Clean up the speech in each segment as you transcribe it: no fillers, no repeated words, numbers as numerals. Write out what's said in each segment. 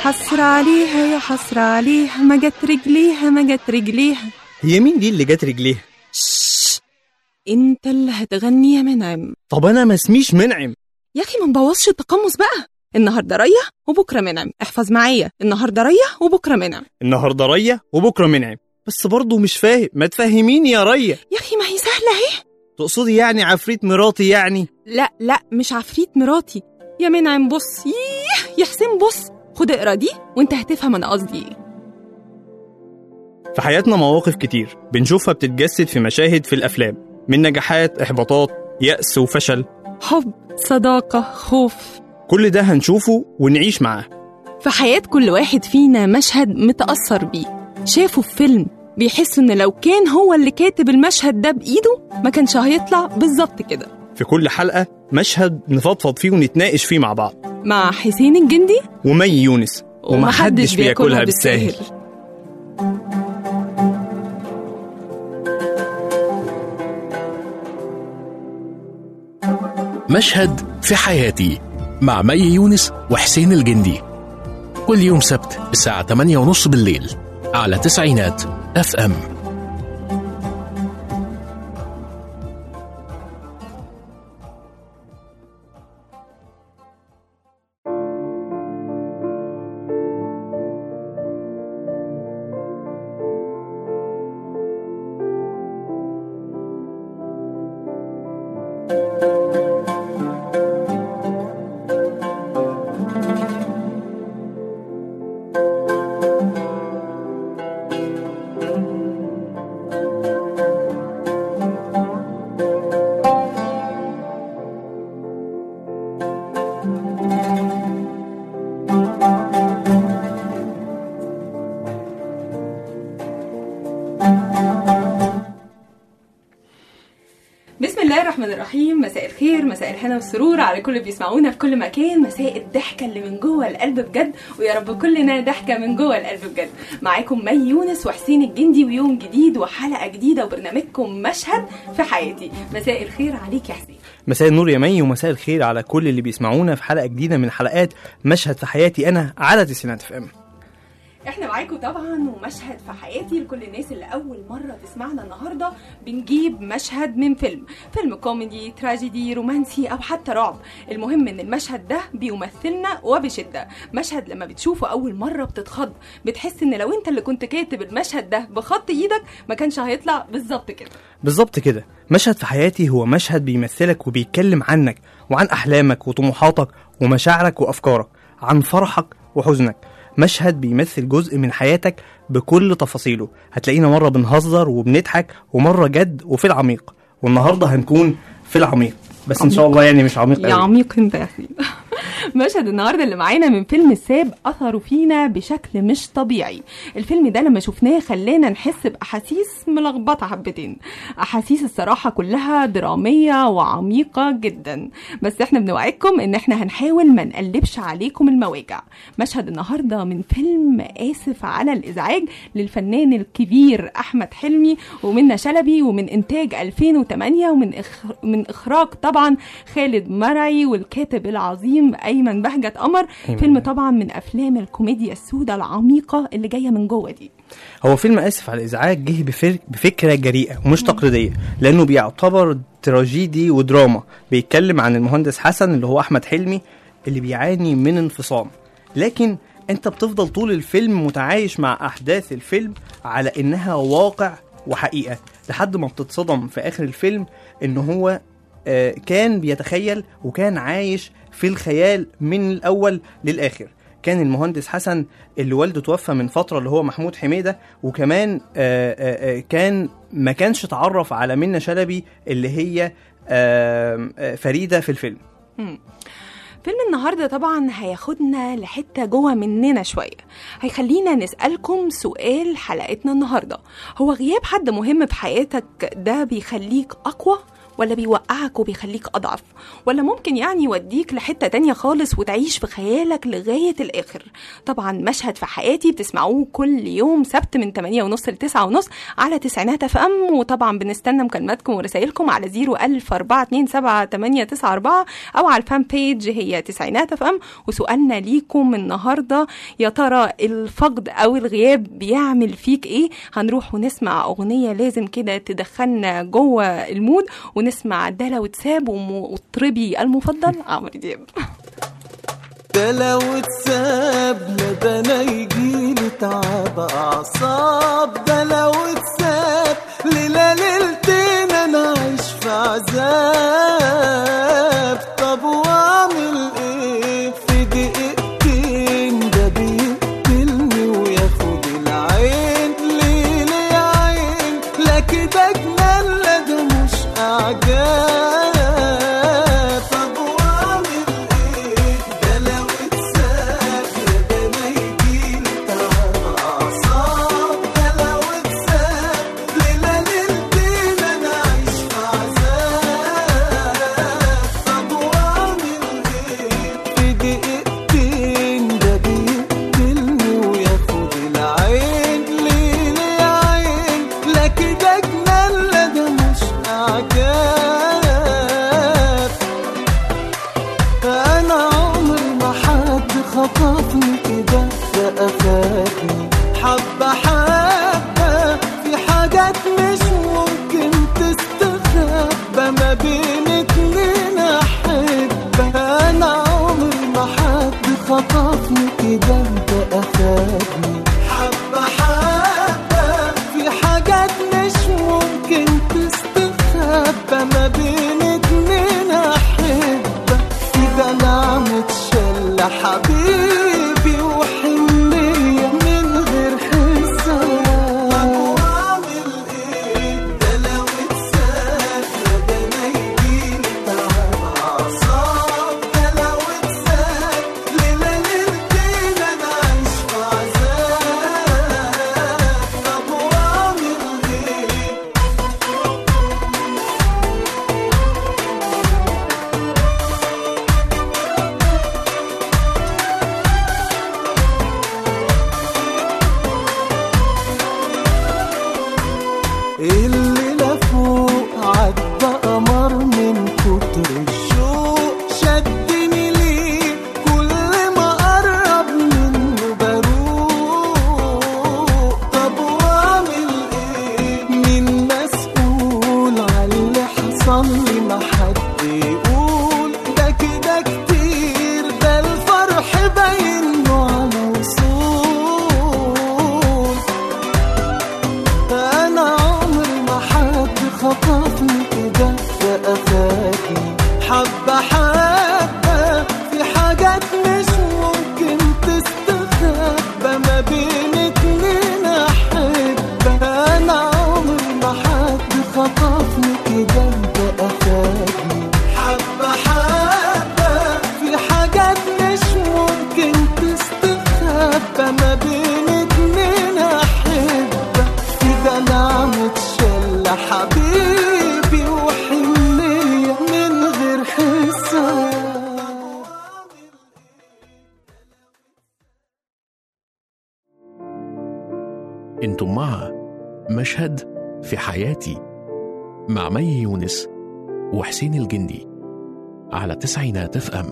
حسرة عليها يا حسرة عليها، ما جت رجليها ما جت رجليها. هي مين دي اللي جت رجليها؟ انت اللي هتغني يا منعم. طب انا ما اسميش منعم يا اخي ما نبوظش التقمص بقى. النهارده ريا وبكره منعم، احفظ معايا، النهارده ريا وبكره منعم. النهارده ريا وبكره منعم، بس برضه مش فاهم، ما تفهميني يا ريا. يا اخي ما هي سهله اهي. تقصدي يعني عفريت مراتي يعني؟ لا مش عفريت مراتي يا منعم. بص يا حسين، بص خد اقرا دي وانت هتفهم انا قصدي ايه. في حياتنا مواقف كتير بنشوفها بتتجسد في مشاهد في الافلام، من نجاحات، احباطات، يأس وفشل، حب، صداقه، خوف. كل ده هنشوفه ونعيش معاه. في حياة كل واحد فينا مشهد متأثر بيه، شافه في فيلم، بيحس إن لو كان هو اللي كاتب المشهد ده بإيده ما كانش هيطلع بالظبط كده. في كل حلقة مشهد نفضفض فيه ونتناقش فيه مع بعض، مع حسين الجندي ومي يونس، ومحدش بياكلها بالساهل. مشهد في حياتي مع مي يونس وحسين الجندي، كل يوم سبت الساعة 8:30 بالليل على تسعينات FM. بسم الله الرحمن الرحيم. مساء الخير، مساء الهنا والسرور على كل اللي بيسمعونا في كل مكان. مساء الضحكه اللي من جوه القلب بجد، ويا رب كلنا ضحكه من جوه القلب بجد. معاكم مي يونس وحسين الجندي، ويوم جديد وحلقه جديده وبرنامجكم مشهد في حياتي. مساء الخير عليك يا حسين. مساء النور يا مي، ومساء الخير على كل اللي بيسمعونا في حلقه جديده من حلقات مشهد في حياتي انا على تسعينات FM. احنا معاكم طبعا، ومشهد في حياتي لكل الناس اللي اول مره تسمعنا النهارده بنجيب مشهد من فيلم كوميدي، تراجيدي، رومانسي او حتى رعب. المهم ان المشهد ده بيمثلنا وبشده. مشهد لما بتشوفه اول مره بتتخض، بتحس ان لو انت اللي كنت كاتب المشهد ده بخط ايدك ما كانش هيطلع بالظبط كده. بالظبط كده. مشهد في حياتي هو مشهد بيمثلك وبيتكلم عنك وعن احلامك وطموحاتك ومشاعرك وافكارك، عن فرحك وحزنك. مشهد بيمثل جزء من حياتك بكل تفاصيله. هتلاقينا مرة بنهزر وبنضحك، ومرة جد وفي العميق، والنهاردة هنكون في العميق، بس إن شاء الله يعني مش عميق يا عميق انت يا أخي. مشهد النهاردة اللي معانا من فيلم الساب أثره فينا بشكل مش طبيعي. الفيلم ده لما شفناه خلانا نحس بأحاسيس ملخبطة حبتين، أحاسيس الصراحة كلها درامية وعميقة جدا، بس احنا بنوعدكم ان احنا هنحاول ما نقلبش عليكم المواجع. مشهد النهاردة من فيلم آسف على الإزعاج للفنان الكبير أحمد حلمي ومنى شلبي، ومن إنتاج 2008، ومن إخراج طبعا خالد مرعي والكاتب العظيم أيمن بهجت قمر. فيلم طبعا من أفلام الكوميديا السوداء العميقة اللي جاية من جوه دي. هو فيلم آسف على الإزعاج جه بفكرة جريئة ومش تقليدية، لأنه بيعتبر تراجيدي ودراما. بيتكلم عن المهندس حسن اللي هو أحمد حلمي اللي بيعاني من انفصام، لكن أنت بتفضل طول الفيلم متعايش مع أحداث الفيلم على إنها واقع وحقيقة، لحد ما بتتصدم في آخر الفيلم إنه هو كان بيتخيل وكان عايش في الخيال من الأول للآخر. كان المهندس حسن اللي والده توفى من فترة اللي هو محمود حميدة، وكمان كان ما كانش تعرف على منى شلبي اللي هي فريدة في الفيلم. فيلم النهاردة طبعا هياخدنا لحتة جوه مننا شوية، هيخلينا نسألكم سؤال حلقتنا النهاردة: هو غياب حد مهم في حياتك ده بيخليك أقوى ولا بيوقعك وبيخليك أضعف، ولا ممكن يعني يوديك لحتة تانية خالص وتعيش في خيالك لغاية الآخر؟ طبعا مشهد في حياتي بتسمعوه كل يوم سبت من 8:30 ل 9:30 على تسعينات FM، وطبعا بنستنى مكالماتكم ورسائلكم على 010427894 أو على الفان بيج هي تسعينات FM. وسؤالنا ليكم النهاردة، يا ترى الفقد أو الغياب بيعمل فيك إيه؟ هنروح ونسمع أغنية لازم كده تدخلنا جوه المود، ونسمع ده لو اتساب ومطربي المفضل عمرو دياب. ده لو اتساب لبنا يجيلي تعب أعصاب، ده لو اتساب ليلة ليلتين أنا عايش في عذاب. طب وأعمل إيه في دقيقتين؟ ده بيقتلني وياخد العين. ليه يا عين لا كده جنان، لا ده مش أعجاب. خطفني كده فأخدني حبة حبة في حاجات مش ممكن تستخبى ما بين اتنين أحبة. أنا عمري ما حد خطفني كده فأخدني حبة حبة في حاجات مش ممكن تستخبى ما بين اتنين أحبة. كده نعمة شلة حبيبي وحنية من غير حساب. طب وأعمل إيه؟ ده لو اتساب ده ما يجيلي تعب أعصاب. ده لو اتساب ليلة ليلتين أنا عايش في عذاب. طب وأعمل إيه؟ الليلة فوق عدى قمر من كتر الشوق، شدني ليه كل ما قرب منه بروق. طب وأعمل إيه؟ مين مسؤول عاللي حصل لي؟ ما حد يقول ده كده كتير، ده الفرح باينه على وصول. أنا خطفني كده فأخدني حبة حبة في حاجات مش ممكن تستخبى ما بين اتنين أحبة. أنا عمري ما حد خطفني كده فأخدني حبة حبة في حاجات مش ممكن تستخبى ما بين اتنين أحبة. كده نعمة شلة حبيبي وحنية من غير حساب. انتم مع مشهد في حياتي مع مي يونس وحسين الجندي على تسعينات FM.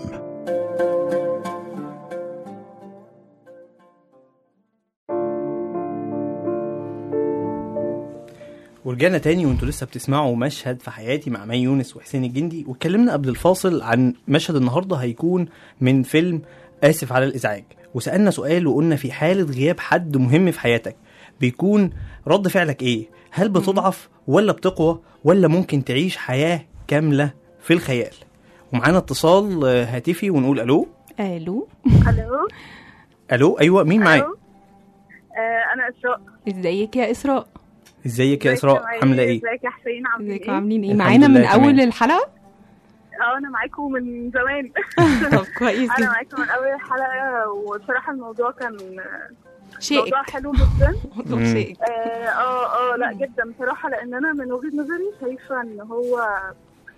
ورجعنا تاني وانتوا لسه بتسمعوا مشهد في حياتي مع مي يونس وحسين الجندي. واتكلمنا قبل الفاصل عن مشهد النهارده هيكون من فيلم آسف على الإزعاج، وسألنا سؤال وقلنا في حالة غياب حد مهم في حياتك بيكون رد فعلك ايه؟ هل بتضعف ولا بتقوى ولا ممكن تعيش حياة كاملة في الخيال؟ ومعانا اتصال هاتفي ونقول الو. الو الو الو ايوه مين معايا؟ انا اسراء. ازيك يا اسراء؟ ازيك يا اسراء عامله ايه؟ ازيك يا حسين ازيك عاملين ايه؟ معانا من اول الحلقه؟ انا معاكم من زمان. طب كويس. انا معاكم من اول الحلقه، وبصراحه الموضوع كان شيء موضوع حلو جدا. موضوع شيء لا جدا بصراحه، لان انا من وجهه نظري شايفه ان هو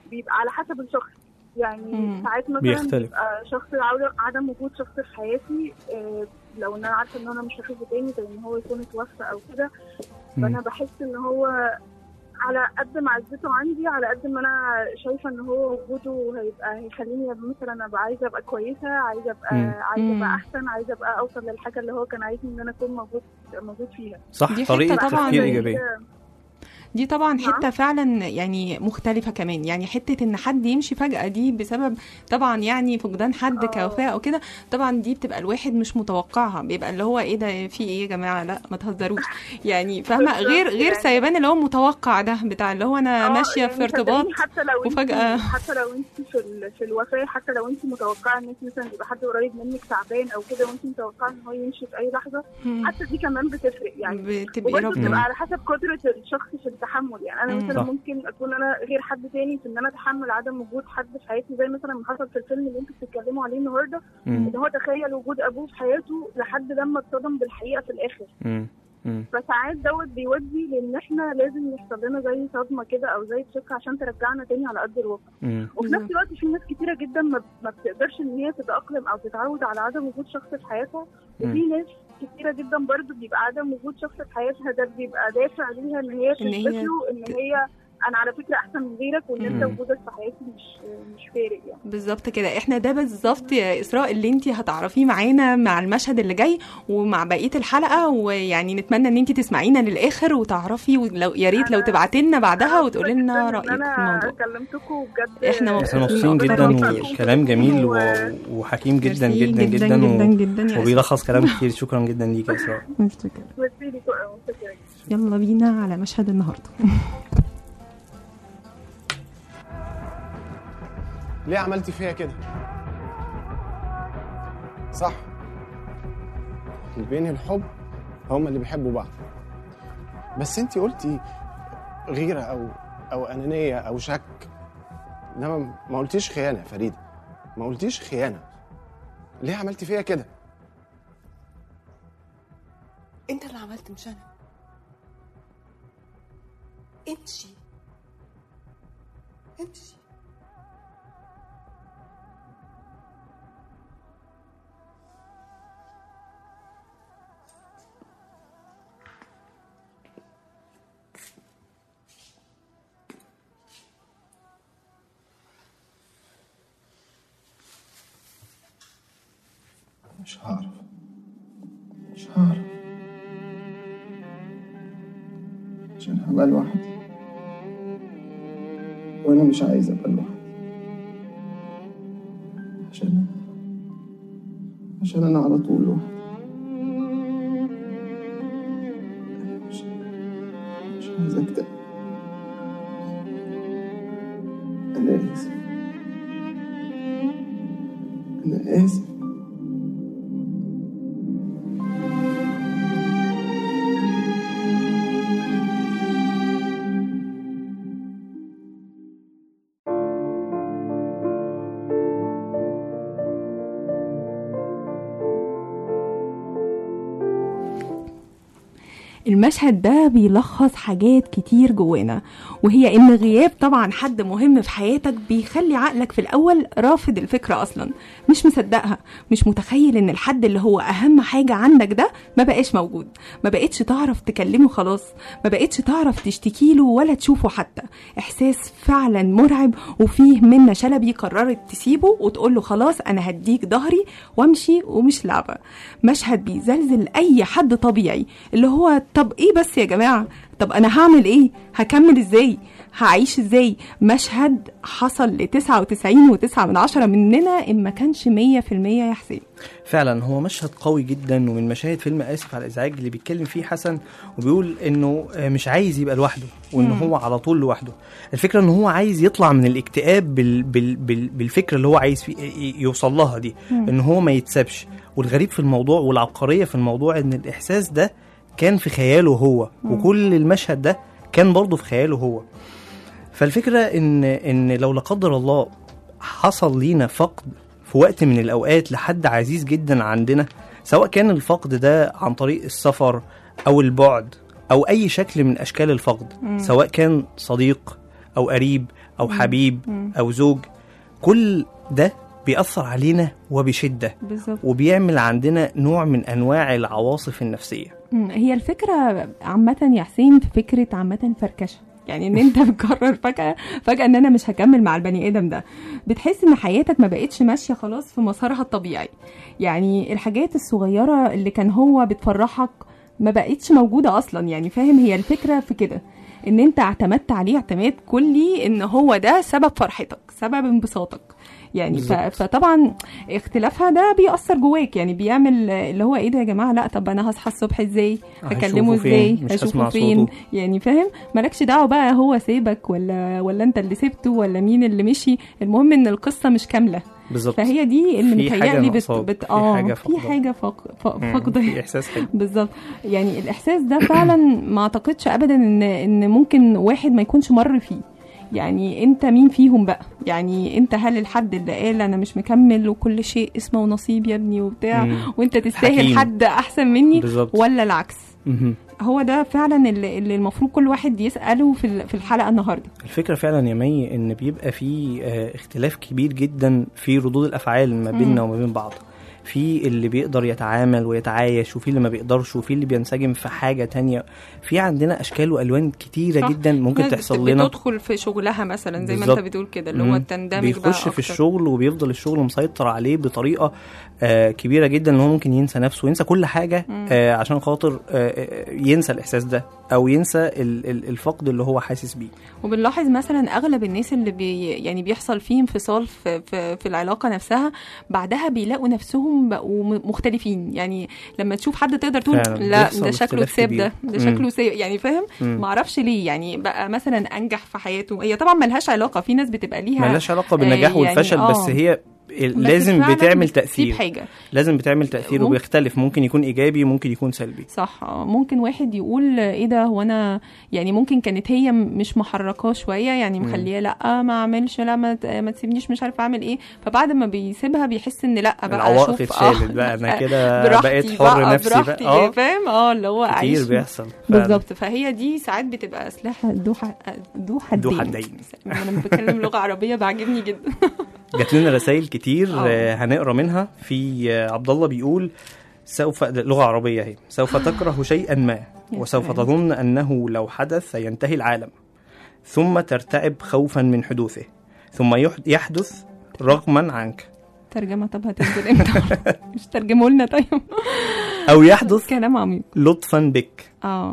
بيبقى على حسب الشخص. يعني ساعات مثلا بيختلف. بيبقى شخص عدم وجود شخص في حياتي، لو ان انا عارفه ان انا مش هشوفه تاني، زي ان هو يكون اتوفى او كده، فانا بحس ان هو على قد ما عزته عندي، على قد ما انا شايفه ان هو وجوده هيخليني مثلا ابقى عايزه ابقى كويسه، عايزه ابقى احسن، عايزه ابقى اوصل للحاجه اللي هو كان عايزني ان انا اكون موجود فيها. صح، طريقه تفكير ايجابيه. دي طبعا حته فعلا يعني مختلفه كمان. يعني حته ان حد يمشي فجاه دي بسبب طبعا يعني فقدان حد كوفاه او كده، طبعا دي بتبقى الواحد مش متوقعها، بيبقى اللي هو ايه ده، في ايه يا جماعه، لا ما تهزروش يعني، فاهمه؟ غير سيبان اللي هو متوقع ده بتاع اللي هو انا ماشيه يعني في ارتباط وفجاه حتى لو انت في الوفاه، حتى لو انت متوقعه ان انت مثلا يبقى حد قريب منك تعبان او كده، وانت متوقعه ان هو يمشي في اي لحظه، حتى دي كمان بتفرق يعني، بتبقى على حسب قدره الشخص في التحمل. يعني انا مثلا ممكن اكون انا غير حد تاني في ان انا اتحمل عدم وجود حد في حياتي، زي مثلا ما حصل في الفيلم اللي انتوا بتتكلموا عليه النهارده، ان هو تخيل وجود ابوه في حياته لحد لما اتصدم بالحقيقه في الاخر. فساعات دوت بيودي لان احنا لازم يحصل لنا زي صدمه كده او زي تشك عشان ترجعنا تاني على ارض الواقع. وفي نفس الوقت في ناس كتيره جدا ما بتقدرش ان هي تتاقلم او تتعود على عدم وجود شخص في حياتها، وفي ناس كتيره جدا برضو بيبقى عدم وجود شخص في حياتها ده بيبقى دافع ليها ان هي تثبت له ان هي انا على فكره احسن من غيرك، وان انت وجودك في حياتي مش فارق يعني. بالظبط كده. احنا ده بالظبط يا اسراء اللي انت هتعرفيه معانا مع المشهد اللي جاي ومع بقيه الحلقه، ويعني نتمنى ان انت تسمعينا للاخر وتعرفي، ولو يا ريت لو تبعتي لنا بعدها وتقولي لنا رايك في الموضوع. انا كلمتكم بجد، احنا مبسوطين جدا، وكلام جميل وحكيم جدا جدا جدا, جداً, جداً وبيلخص كلام كتير. شكرا جدا ليك يا اسراء. يلا بينا على مشهد النهارده. ليه عملتي فيها كده؟ صح، اللي بين الحب هما اللي بيحبوا بعض، بس انتي قلتي غيرة أو أنانية أو شك، إنما ما قلتيش خيانة يا فريدة، ما قلتيش خيانة. ليه عملتي فيها كده؟ انت اللي عملت مش أنا. امشي. مش هعرف عشان هبقى لوحدي، وانا مش عايز ابقى لوحدي، عشان انا على طول لوحدي. مش عايز اكتئب. انا اسف. المشهد ده بيلخص حاجات كتير جوانا، وهي ان غياب طبعا حد مهم في حياتك بيخلي عقلك في الاول رافض الفكرة اصلا، مش مصدقها، مش متخيل ان الحد اللي هو اهم حاجة عندك ده ما بقاش موجود، ما بقتش تعرف تكلمه خلاص، ما بقتش تعرف تشتكيله ولا تشوفه حتى. احساس فعلا مرعب، وفيه منى شلبي قررت تسيبه وتقول له خلاص انا هديك ظهري وامشي ومش لعبة. مشهد بيزلزل اي حد طبيعي، اللي هو طب ايه بس يا جماعة، طب انا هعمل ايه، هكمل ازاي، هعيش ازاي. مشهد حصل ل 99.9 مننا ان ما كانش 100% يا حسين. فعلا هو مشهد قوي جدا، ومن مشاهد فيلم آسف على الإزعاج اللي بيتكلم فيه حسن وبيقول انه مش عايز يبقى لوحده، وان هو على طول لوحده. الفكرة ان هو عايز يطلع من الاكتئاب بالفكرة اللي هو عايز يوصل لها دي، ان هو ما يتسابش. والغريب في الموضوع والعبقرية في الموضوع ان الاحساس ده كان في خياله هو، وكل المشهد ده كان برضه في خياله هو. فالفكرة ان لو لا قدر الله حصل لينا فقد في وقت من الأوقات لحد عزيز جدا عندنا، سواء كان الفقد ده عن طريق السفر أو البعد أو أي شكل من أشكال الفقد، سواء كان صديق أو قريب او حبيب او زوج، كل ده بيأثر علينا وبشدة بالظبط. وبيعمل عندنا نوع من أنواع العواصف النفسية. هي الفكرة عامة يا حسين في فكرة عامة فركشة، يعني ان انت بتقرر فجأة ان انا مش هكمل مع البني ادم ده، بتحس ان حياتك ما بقتش ماشية خلاص في مسارها الطبيعي. يعني الحاجات الصغيرة اللي كان هو بتفرحك ما بقتش موجودة اصلا، يعني فاهم؟ هي الفكرة في كده ان انت اعتمدت عليه اعتماد كلي ان هو ده سبب فرحتك، سبب انبساطك يعني. فطبعا اختلافها ده بيأثر جواك، يعني بيعمل اللي هو ايه ده يا جماعه، لا طب انا هصحى الصبح ازاي، هكلمه ازاي، هشوفه فين، يعني فاهم؟ مالكش دعوه بقى هو سيبك ولا انت اللي سبته ولا مين اللي مشي، المهم ان القصه مش كامله. بالظبط. فهي دي اللي متهيألي في حاجه فقده في احساس حلو. بالظبط. يعني الاحساس ده فعلا ما اعتقدش ابدا ان ممكن واحد ما يكونش مر فيه. يعني انت مين فيهم بقى؟ يعني انت هل الحد اللي قال انا مش مكمل وكل شيء اسمه ونصيب يا ابني وبتاع وانت تستاهل حكيم. حد احسن مني بالزبط. ولا العكس؟ هو ده فعلا اللي المفروض كل واحد يسأله في الحلقة النهاردة. الفكرة فعلا يا مي ان بيبقى في اختلاف كبير جدا في ردود الافعال ما بيننا وما بين بعض. في اللي بيقدر يتعامل ويتعايش، وفي اللي ما بيقدرش، وفي اللي بينسجم في حاجة تانية. في عندنا أشكال وألوان كتيرة صح. جدا ممكن تحصل لنا. بتدخل في شغلها مثلا زي ما انت بتقول كده، اللي هو التندمج بيخش في الشغل وبيفضل الشغل مسيطر عليه بطريقة كبيرة جدا، ان هو ممكن ينسى نفسه وينسى كل حاجة عشان خاطر ينسى الإحساس ده أو ينسى الفقد اللي هو حاسس بيه. وبنلاحظ مثلا أغلب الناس اللي يعني بيحصل فيه انفصال في العلاقة نفسها، بعدها بيلاقوا نفسهم بقوا مختلفين. يعني لما تشوف حد تقدر تقول لا ده شكله ساب، ده شكله ساب، يعني فاهم؟ معرفش ليه يعني بقى مثلا أنجح في حياته. هي طبعا ملهاش علاقة، في ناس بتبقى ليها ملهاش علاقة بالنجاح والفشل يعني بس هي لازم بتعمل تأثير، لازم بتعمل تأثير وبيختلف، ممكن يكون إيجابي ممكن يكون سلبي. صح. ممكن واحد يقول إيه ده، هو أنا يعني ممكن كانت هي مش محركاه شوية، يعني مخليه لا ما أعملش، لا ما تسيبنيش، مش عارف أعمل إيه. فبعد ما بيسيبها بيحس إن لا بقى العواقب اتشالت بقى أنا كده بقيت حر نفسي بقى فاهم؟ اللي هو عايش كتير بيحصل بالظبط. فهي دي ساعات بتبقى أسلحة ذو حدين. أنا بتكلم لغة عربية بعجبني جدا. جات لنا رسائل كتير هنقرا منها. في عبد الله بيقول سوف لغة عربية هي سوف تكره شيئا ما وسوف تظن أنه لو حدث سينتهي العالم، ثم ترتعب خوفا من حدوثه، ثم يحدث رغما عنك. ترجمة طب هتنزل امتى؟ مش ترجموا لنا طيب. أو يحدث كلام عميق لطفا بك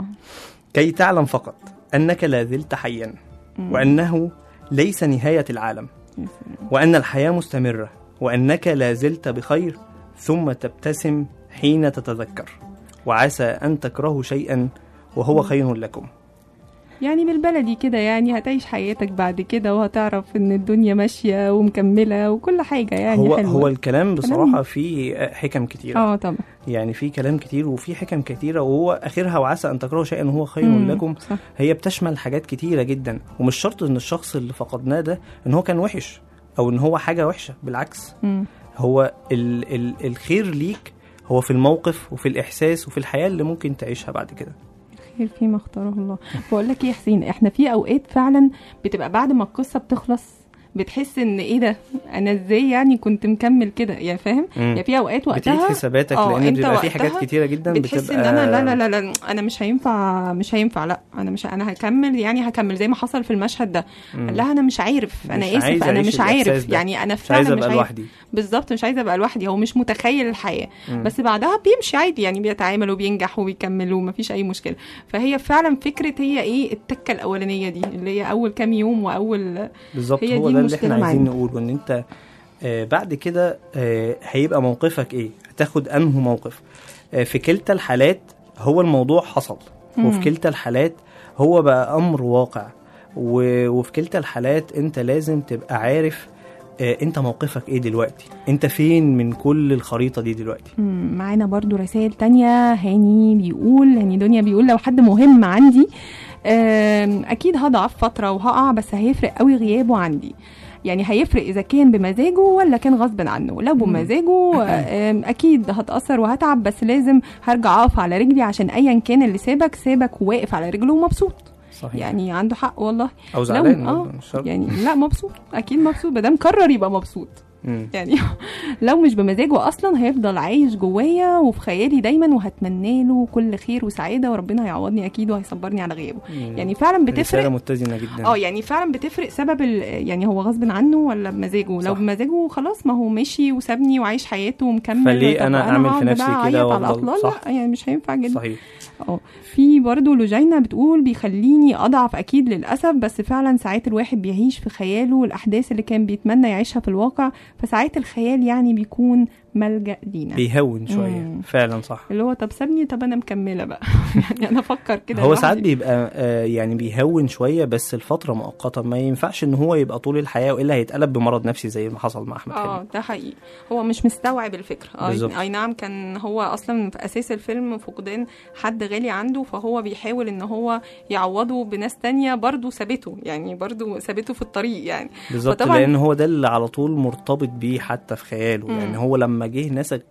كي تعلم فقط أنك لا زلت حيا وأنه ليس نهاية العالم وأن الحياة مستمرة وأنك لا زلت بخير، ثم تبتسم حين تتذكر وعسى أن تكرهوا شيئا وهو خير لكم. يعني بالبلدي كده، يعني هتعيش حياتك بعد كده وهتعرف ان الدنيا ماشية ومكملة وكل حاجة. يعني هو الكلام بصراحة فيه حكم كتيرة. طبعا يعني فيه كلام كتير وفيه حكم كتيرة، وهو آخرها وعسى أن تكرهوا شيئا وهو خير لكم. صح. هي بتشمل حاجات كتيرة جدا، ومش شرط ان الشخص اللي فقدناه ده ان هو كان وحش او ان هو حاجة وحشة، بالعكس. هو الخير ليك هو في الموقف وفي الإحساس وفي الحياة اللي ممكن تعيشها بعد كده. خير فيما اختاره الله. بقول لك يا حسين، احنا في اوقات فعلا بتبقى بعد ما القصة بتخلص بتحس ان ايه ده، انا ازاي يعني كنت مكمل كده، يعني فاهم؟ يعني في اوقات وقتها بتعيد حساباتك لان بيبقى في حاجات كتيره جدا بتحس ان انا لا انا مش هينفع لا انا هكمل، يعني هكمل زي ما حصل في المشهد ده. قال لها انا مش عارف، انا اسف، انا مش عارف، يعني انا فعلا مش عايزه لوحدي. بالظبط، مش عايزه ابقى لوحدي. هو مش متخيل الحياه، بس بعدها بيمشي عادي، يعني بيتعامل وبينجح وبيكمل ومفيش اي مشكله. فهي فعلا فكره هي ايه التكه الاولانيه دي اللي هي اول كام يوم واول بالظبط. هو ده اللي احنا عايزين نقوله، ان انت بعد كده هيبقى موقفك ايه، هتاخد انه موقف. في كلتا الحالات هو الموضوع حصل، وفي كلتا الحالات هو بقى امر واقع، وفي كلتا الحالات انت لازم تبقى عارف انت موقفك ايه دلوقتي، انت فين من كل الخريطة دي دلوقتي. معانا برضو رسائل تانية. هاني دنيا بيقول لو حد مهم عندي اكيد هضعف فترة وهقع، بس هيفرق قوي غيابه عندي. يعني هيفرق إذا كان بمزاجه ولا كان غصب عنه. لو بمزاجه أكيد هتأثر وهتعب، بس لازم هرجع أقف على رجلي عشان أيا كان اللي سابك وواقف على رجله ومبسوط. صحيح. يعني عنده حق والله. او زعلان يعني لا مبسوط، اكيد مبسوط، بدام قرر يبقى مبسوط. يعني لو مش بمزاجه اصلا هيفضل عايش جوايا وفي خيالي دايما، وهتمنى له كل خير وسعاده، وربنا هيعوضني اكيد وهيصبرني على غيابه. يعني فعلا بتفرق، رسالة متزنه جدا. يعني فعلا بتفرق سبب يعني هو غصب عنه ولا بمزاجه. لو بمزاجه خلاص ما هو مشي وسابني وعايش حياته ومكمل، فليه انا اعمل في نفسي كده وافضل؟ لا يعني مش هينفع جدا. صحيح. في برضو لوجينا بتقول بيخليني اضعف اكيد للاسف، بس فعلا ساعات الواحد بيعيش في خياله الاحداث اللي كان بيتمنى يعيشها في الواقع، فساعات الخيال يعني بيكون ملجأ لينا، بيهون شويه. فعلا صح، اللي هو طب سابني، طب انا مكمله بقى. يعني انا افكر كده. هو ساعات بيبقى يعني بيهون شويه، بس الفتره مؤقته، ما ينفعش ان هو يبقى طول الحياه، والا هيتقلب بمرض نفسي زي ما حصل مع احمد حلمي. ده حقيقي، هو مش مستوعب الفكره. اي نعم، كان هو اصلا في اساس الفيلم فقدان حد غالي عنده، فهو بيحاول ان هو يعوضه بناس تانية برضو سابته، يعني برضو سابته في الطريق يعني. بالظبط، لان هو ده اللي على طول مرتبط بيه حتى في خياله. يعني هو لما جه نسج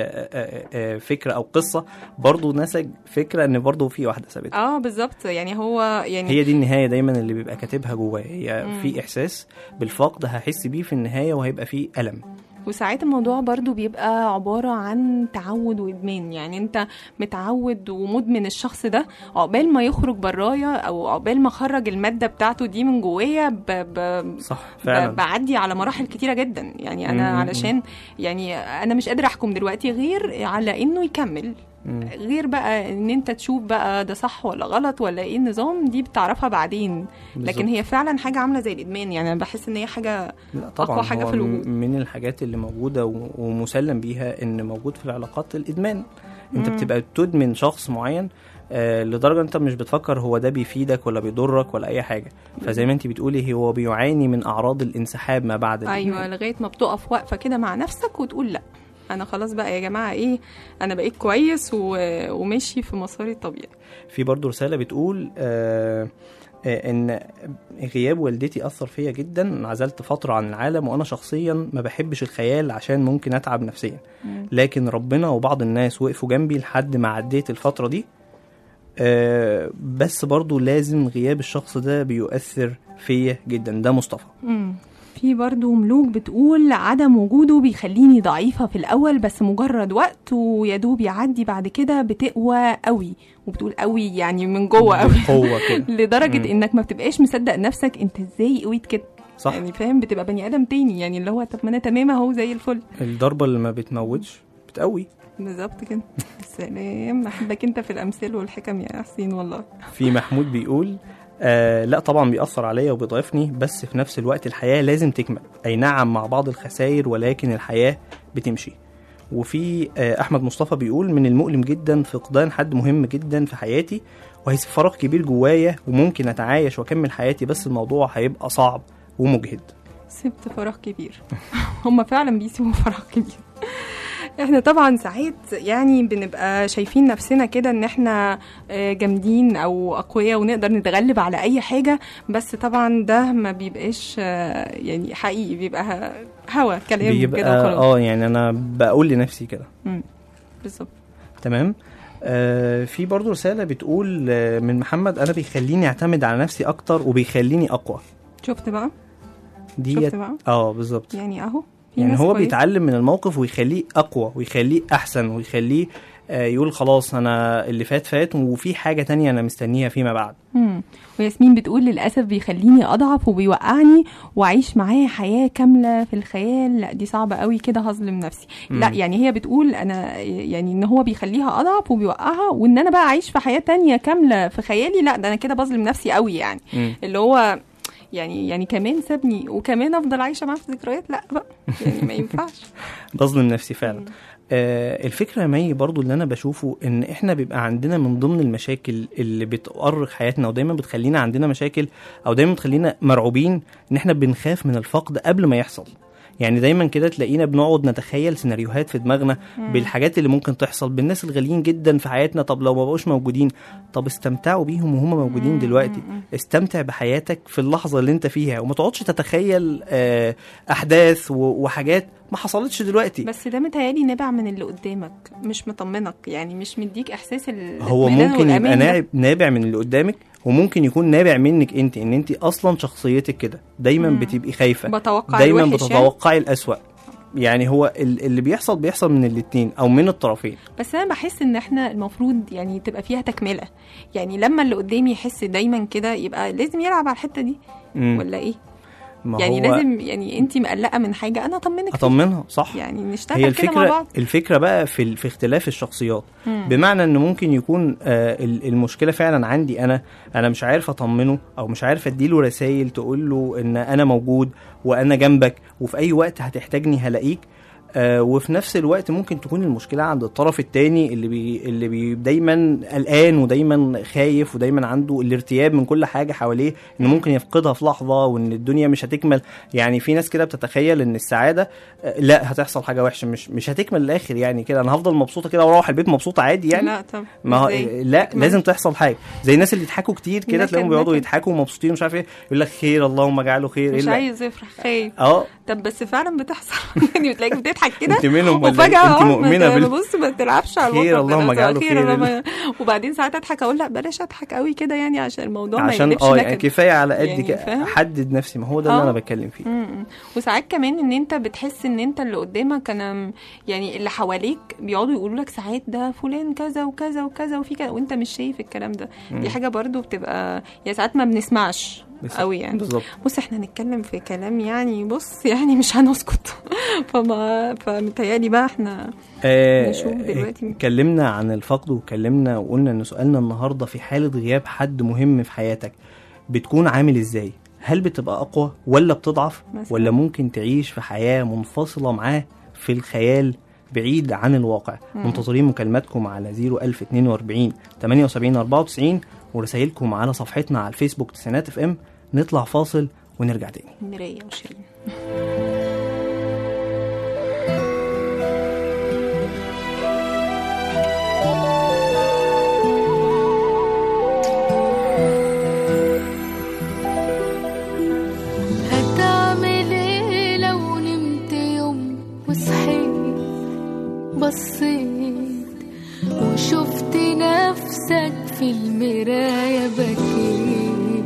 فكرة او قصة، برضو نسج فكرة ان برضو في واحدة سابته. بالظبط، يعني هو يعني هي دي النهاية دايما اللي بيبقى كاتبها جواه. هي في احساس بالفقد هحس بيه في النهاية، وهيبقى فيه ألم. وساعات الموضوع برضو بيبقى عبارة عن تعود وإدمان. يعني انت متعود ومدمن الشخص ده، عقبال ما يخرج برايا او عقبال ما خرج المادة بتاعته دي من جوايا صح فعلا. بعدي على مراحل كتيرة جدا. يعني انا علشان يعني انا مش قادرة احكم دلوقتي غير على انه يكمل، غير بقى ان انت تشوف بقى ده صح ولا غلط ولا ايه النظام، دي بتعرفها بعدين. لكن هي فعلا حاجة عاملة زي الادمان. يعني انا بحس ان هي حاجة اقوى حاجة في الوجود. من الحاجات اللي موجودة ومسلم بيها ان موجود في العلاقات الادمان. انت بتبقى تدمن شخص معين لدرجة انت مش بتفكر هو ده بيفيدك ولا بيضرك ولا اي حاجة. فزي ما انت بتقولي هو بيعاني من اعراض الانسحاب ما بعد ايوه، لغاية ما بتقف وقفة كده مع نفسك وتقول لا، انا خلاص بقى يا جماعه ايه، انا بقيت كويس وماشي في مساري الطبيعي. في برضو رساله بتقول ان غياب والدتي اثر فيا جدا، انعزلت فتره عن العالم، وانا شخصيا ما بحبش الخيال عشان ممكن اتعب نفسيا. لكن ربنا وبعض الناس وقفوا جنبي لحد ما عديت الفتره دي. بس برضو لازم غياب الشخص ده بيؤثر فيا جدا. ده مصطفى. في برضو ملوك بتقول عدم وجوده بيخليني ضعيفة في الأول، بس مجرد وقت ويدوب يعدي، بعد كده بتقوى قوي. وبتقول قوي يعني من جوه قوي لدرجة إنك ما بتبقاش مصدق نفسك انت ازاي قويت كده. صح. يعني فاهم، بتبقى بني آدم تاني، يعني اللي هو طب ما أنا تمام اهو زي الفل. الضربة اللي ما بتموتش بتقوي. بالظبط كده. السلام، أحبك انت في الأمثال والحكم يا حسين والله. في محمود بيقول لا طبعا بيأثر عليا وبيضعفني، بس في نفس الوقت الحياة لازم تكمل. أي نعم مع بعض الخسائر، ولكن الحياة بتمشي. وفي أحمد مصطفى بيقول من المؤلم جدا فقدان حد مهم جدا في حياتي، وهيسيب فراغ كبير جوايا، وممكن أتعايش وأكمل حياتي، بس الموضوع هيبقى صعب ومجهد. سبت فراغ كبير. هم فعلا بيسيبوا فراغ كبير. احنا طبعا ساعات يعني بنبقى شايفين نفسنا كده ان احنا جامدين او اقوياء ونقدر نتغلب على اي حاجة، بس طبعا ده ما بيبقاش يعني حقيقي، بيبقى هوا كلام كده وخلاص. يعني انا بقول لنفسي كده. بالظبط. تمام. في برضو رسالة بتقول من محمد، انا بيخليني اعتمد على نفسي اكتر وبيخليني اقوى. شفت بقى بالظبط. يعني اهو يعني هو بيتعلم من الموقف ويخليه أقوى ويخليه أحسن ويخليه يقول خلاص أنا اللي فات وفي حاجة تانية أنا مستنيها فيما بعد. وياسمين بتقول للأسف بيخليني أضعف وبيوقعني وأعيش معاه حياة كاملة في الخيال. لا دي صعبة قوي كده، هظلم نفسي. لا يعني هي بتقول أنا يعني إن هو بيخليها أضعف وبيوقعها، وإن أنا بقى أعيش في حياة تانية كاملة في خيالي. لا ده أنا كده بظلم نفسي قوي يعني. اللي هو يعني كمان سابني وكمان افضل عايشه معاه في ذكريات. لا بقى يعني ما ينفعش. بظلم نفسي فعلا. الفكره مي برضو اللي انا بشوفه ان احنا بيبقى عندنا من ضمن المشاكل اللي بتؤرق حياتنا ودايما بتخلينا عندنا مشاكل او دايما بتخلينا مرعوبين، ان احنا بنخاف من الفقد قبل ما يحصل. يعني دايما كده تلاقينا بنقعد نتخيل سيناريوهات في دماغنا بالحاجات اللي ممكن تحصل بالناس الغاليين جدا في حياتنا. طب لو ما بقوش موجودين، طب استمتعوا بيهم وهم موجودين دلوقتي. استمتع بحياتك في اللحظة اللي انت فيها، وما تقعدش تتخيل أحداث وحاجات ما حصلتش دلوقتي. بس ده متهيألي نابع من اللي قدامك، مش مطمنك، يعني مش مديك احساس هو ممكن يبقى نابع من اللي قدامك، وممكن يكون نابع منك انت، ان انت اصلا شخصيتك كده دايما بتبقي خايفه، بتوقع دايما الوحش بتتوقعي يعني. الأسوأ. يعني هو اللي بيحصل من الاتنين او من الطرفين. بس انا بحس ان احنا المفروض يعني تبقى فيها تكمله، يعني لما اللي قدامي يحس دايما كده يبقى لازم يلعب على الحته دي ولا ايه؟ يعني لازم، يعني انت مقلقه من حاجه انا اطمنها صح، يعني نشتغل كده مع بعض. الفكره بقى في اختلاف الشخصيات. بمعنى ان ممكن يكون المشكله فعلا عندي انا مش عارف اطمنه، او مش عارف اديله رسائل تقول له ان انا موجود وانا جنبك وفي اي وقت هتحتاجني هلاقيك. وفي نفس الوقت ممكن تكون المشكله عند الطرف الثاني اللي بي دايما قلقان ودايما خايف ودايما عنده الارتياب من كل حاجه حواليه، ان ممكن يفقدها في لحظه وان الدنيا مش هتكمل. يعني في ناس كده بتتخيل ان السعاده لا هتحصل حاجه وحشه، مش هتكمل للاخر، يعني كده انا هفضل مبسوطه كده واروح البيت مبسوطه عادي يعني. لا طب لا لازم تحصل حاجه، زي الناس اللي يضحكوا كتير كده تلاقيهم بيقعدوا يضحكوا ومبسوطين مش عارف ايه، يقول لك خير اللهم اجعله خير، مش عايز يفرح خايف. طب بس فعلا بتحصل يعني بتلاقيك بتضحك كده وفجاه انت مؤمنه بص ما تلعبش على خير اللهم اجعله خير، وبعدين ساعات اضحك اقول لا بلاش اضحك قوي كده يعني عشان الموضوع ما يقلبش نكد، يعني كفايه على قد كده احدد نفسي، ما هو ده اللي انا بتكلم فيه. وساعات كمان ان انت بتحس ان انت اللي قدامك انا يعني اللي حواليك بيقعدوا يقولوا لك ساعات ده فلان كذا وكذا وكذا وفي كذا وانت مش شايف الكلام ده. دي حاجه برضو بتبقى يعني ساعات ما بنسمعش قوي يعني بالظبط. بص احنا هنتكلم في كلام يعني بص يعني مش هنسكت فمتهيألي بقى احنا نشوف دلوقتي. اتكلمنا عن الفقد واتكلمنا وقلنا ان سؤالنا النهارده في حاله غياب حد مهم في حياتك بتكون عامل ازاي؟ هل بتبقى اقوى ولا بتضعف ولا ممكن تعيش في حياه منفصله معاه في الخيال بعيد عن الواقع؟ منتظرين مكالماتكم على 01042 78 94 ورسائلكم على صفحتنا على الفيسبوك تسعينات اف ام. نطلع فاصل ونرجع تاني. مراية وشيرين. هتعمل ايه لو نمت يوم وصحيت بصيت وشفت نفسك في المراية بكيت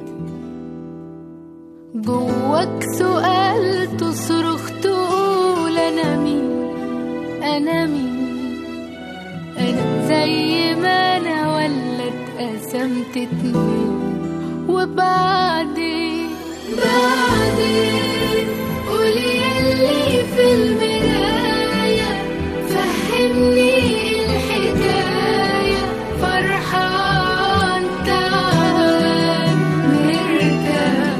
جواك سؤال تصرخ تقول أنا مين أنا مين أنا زي ما أنا ولا اتقسمت اتنين وبعدين قولي اللي في المراية فهمني الحكاية فرحان تعال نرجع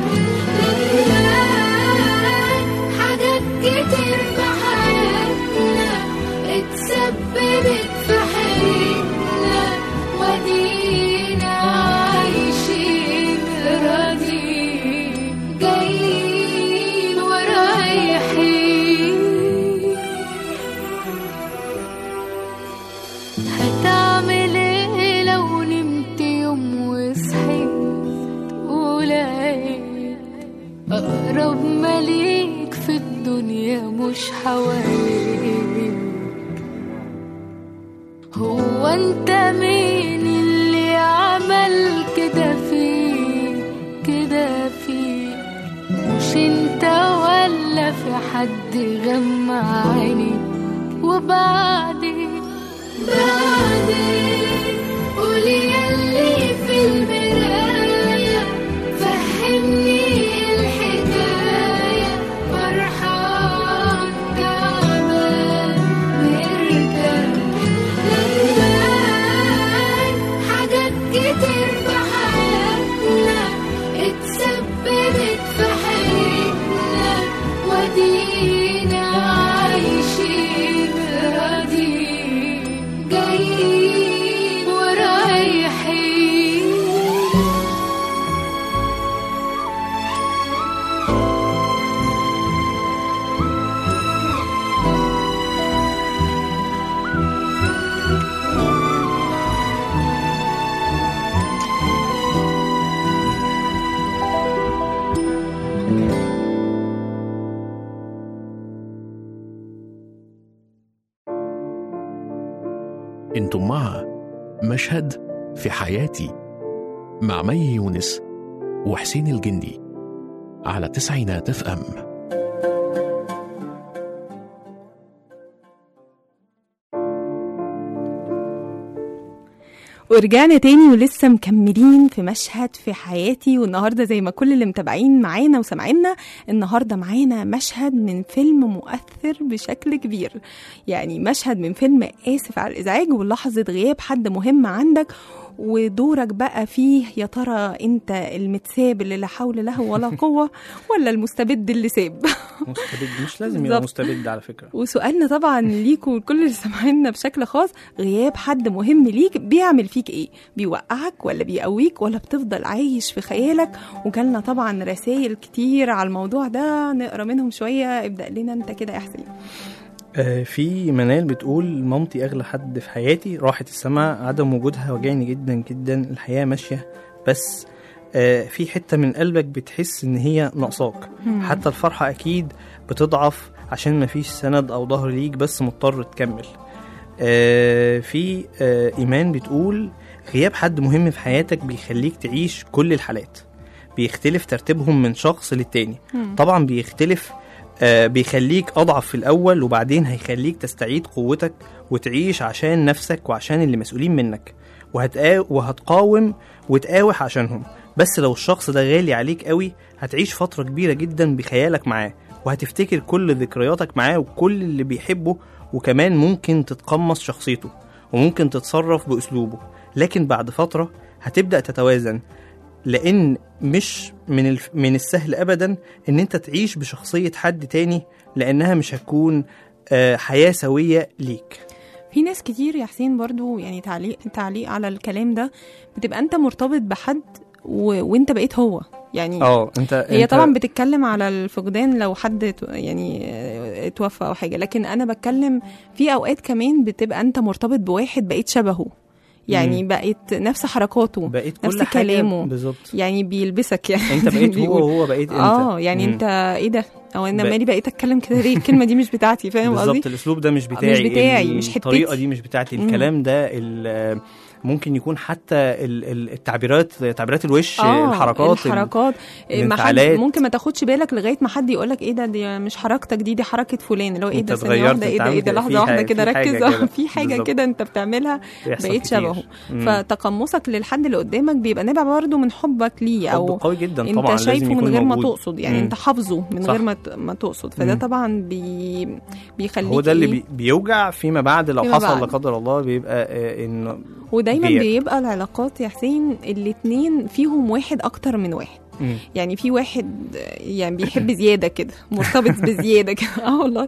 حاجات كتير في حياتنا اتسببت في حياتنا ودينا عايشين راضيين جايين ورايحين. هتعمل ايه لو نمت يوم وصحيت ولقيت أقرب مليك في الدنيا مش حواليك؟ هو انت مين اللي عمل كده فيك كده فيك؟ مش انت ولا في حد غمى عينيك؟ وبعدين قولي اللي في المراية فهمني الحكاية فرحان تعبان نرجع حاجات كتير في حياتنا اتسببت في حياتنا ودينا عايشين راضيين جايين ورايحين. انتم مع مشهد في حياتي مع مي يونس وحسين الجندي على 90 FM. ورجعنا تاني ولسه مكملين في مشهد في حياتي. والنهاردة زي ما كل اللي متابعين معانا وسمعنا، النهاردة معانا مشهد من فيلم مؤثر بشكل كبير، يعني مشهد من فيلم آسف على الإزعاج ولحظة غياب حد مهم عندك ودورك بقى فيه. يا ترى انت المتساب اللي لا حول له ولا قوة ولا المستبد اللي ساب؟ مستبد مش لازم يبقى مستبد على فكرة. وسؤالنا طبعا ليكوا وكل اللي سمعنا بشكل خاص، غياب حد مهم ليك بيعمل فيك ايه؟ بيوقعك ولا بيقويك ولا بتفضل عايش في خيالك؟ وجالنا طبعا رسائل كتير على الموضوع ده، نقرا منهم شوية. ابدأ لنا انت كده يا حسين. في منال بتقول مامتي أغلى حد في حياتي، راحت السماء، عدم وجودها وجعني جدا جدا. الحياة ماشية بس في حتة من قلبك بتحس إن هي ناقصاك، حتى الفرحة أكيد بتضعف عشان مفيش سند أو ظهر ليك، بس مضطر تكمل. في إيمان بتقول غياب حد مهم في حياتك بيخليك تعيش كل الحالات، بيختلف ترتيبهم من شخص للتاني. طبعا بيختلف، بيخليك أضعف في الأول وبعدين هيخليك تستعيد قوتك وتعيش عشان نفسك وعشان اللي مسؤولين منك، وهتقاوم وتقاوح عشانهم. بس لو الشخص ده غالي عليك قوي هتعيش فترة كبيرة جدا بخيالك معاه، وهتفتكر كل ذكرياتك معاه وكل اللي بيحبه، وكمان ممكن تتقمص شخصيته وممكن تتصرف بأسلوبه. لكن بعد فترة هتبدأ تتوازن، لأن مش من السهل أبدا إن أنت تعيش بشخصية حد تاني، لأنها مش هتكون حياة سوية ليك. في ناس كتير يا حسين برضو يعني تعليق على الكلام ده، بتبقى أنت مرتبط بحد وانت بقيت هو يعني هي طبعا بتتكلم على الفقدان لو حد يعني اتوفى أو حاجة، لكن أنا بتكلم في أوقات كمان بتبقى أنت مرتبط بواحد بقيت شبهه، يعني بقيت نفس حركاته، بقيت نفس كل كلامه بالظبط، يعني بيلبسك يعني انت بقيت هو وهو بقيت انت. يعني انت ايه ده، او انا مالي بقيت اتكلم كده ليه؟ الكلمه دي مش بتاعتي، فاهم قصدي؟ بالظبط، الاسلوب ده مش بتاعي، مش حتتي، الطريقه دي مش بتاعتي، الكلام ده ممكن يكون حتى تعبيرات الوش، الحركات ما حد ممكن ما تاخدش بالك لغايه ما حد يقولك ايه ده، دي مش حركتك، دي حركه فلان، اللي هو ايه ده، ثانيه واحده، ايه ده لحظه واحده كده ركز، في حاجه كده انت بتعملها بقيت شبهه. فتقمصك للحد اللي قدامك بيبقى نابع برضه من حبك ليه، او قوي جدا انت طبعا، شايفه من غير ما تقصد، يعني انت حافظه من صح. غير ما تقصد. فده طبعا بيخليك هو ده اللي بيوجع فيما بعد لو حصل لا قدر الله، بيبقى انه ودايما بيبقى العلاقات يا حسين الاتنين فيهم واحد اكتر من واحد. يعني في واحد يعني بيحب زياده كده، مرتبط بزياده كده. والله.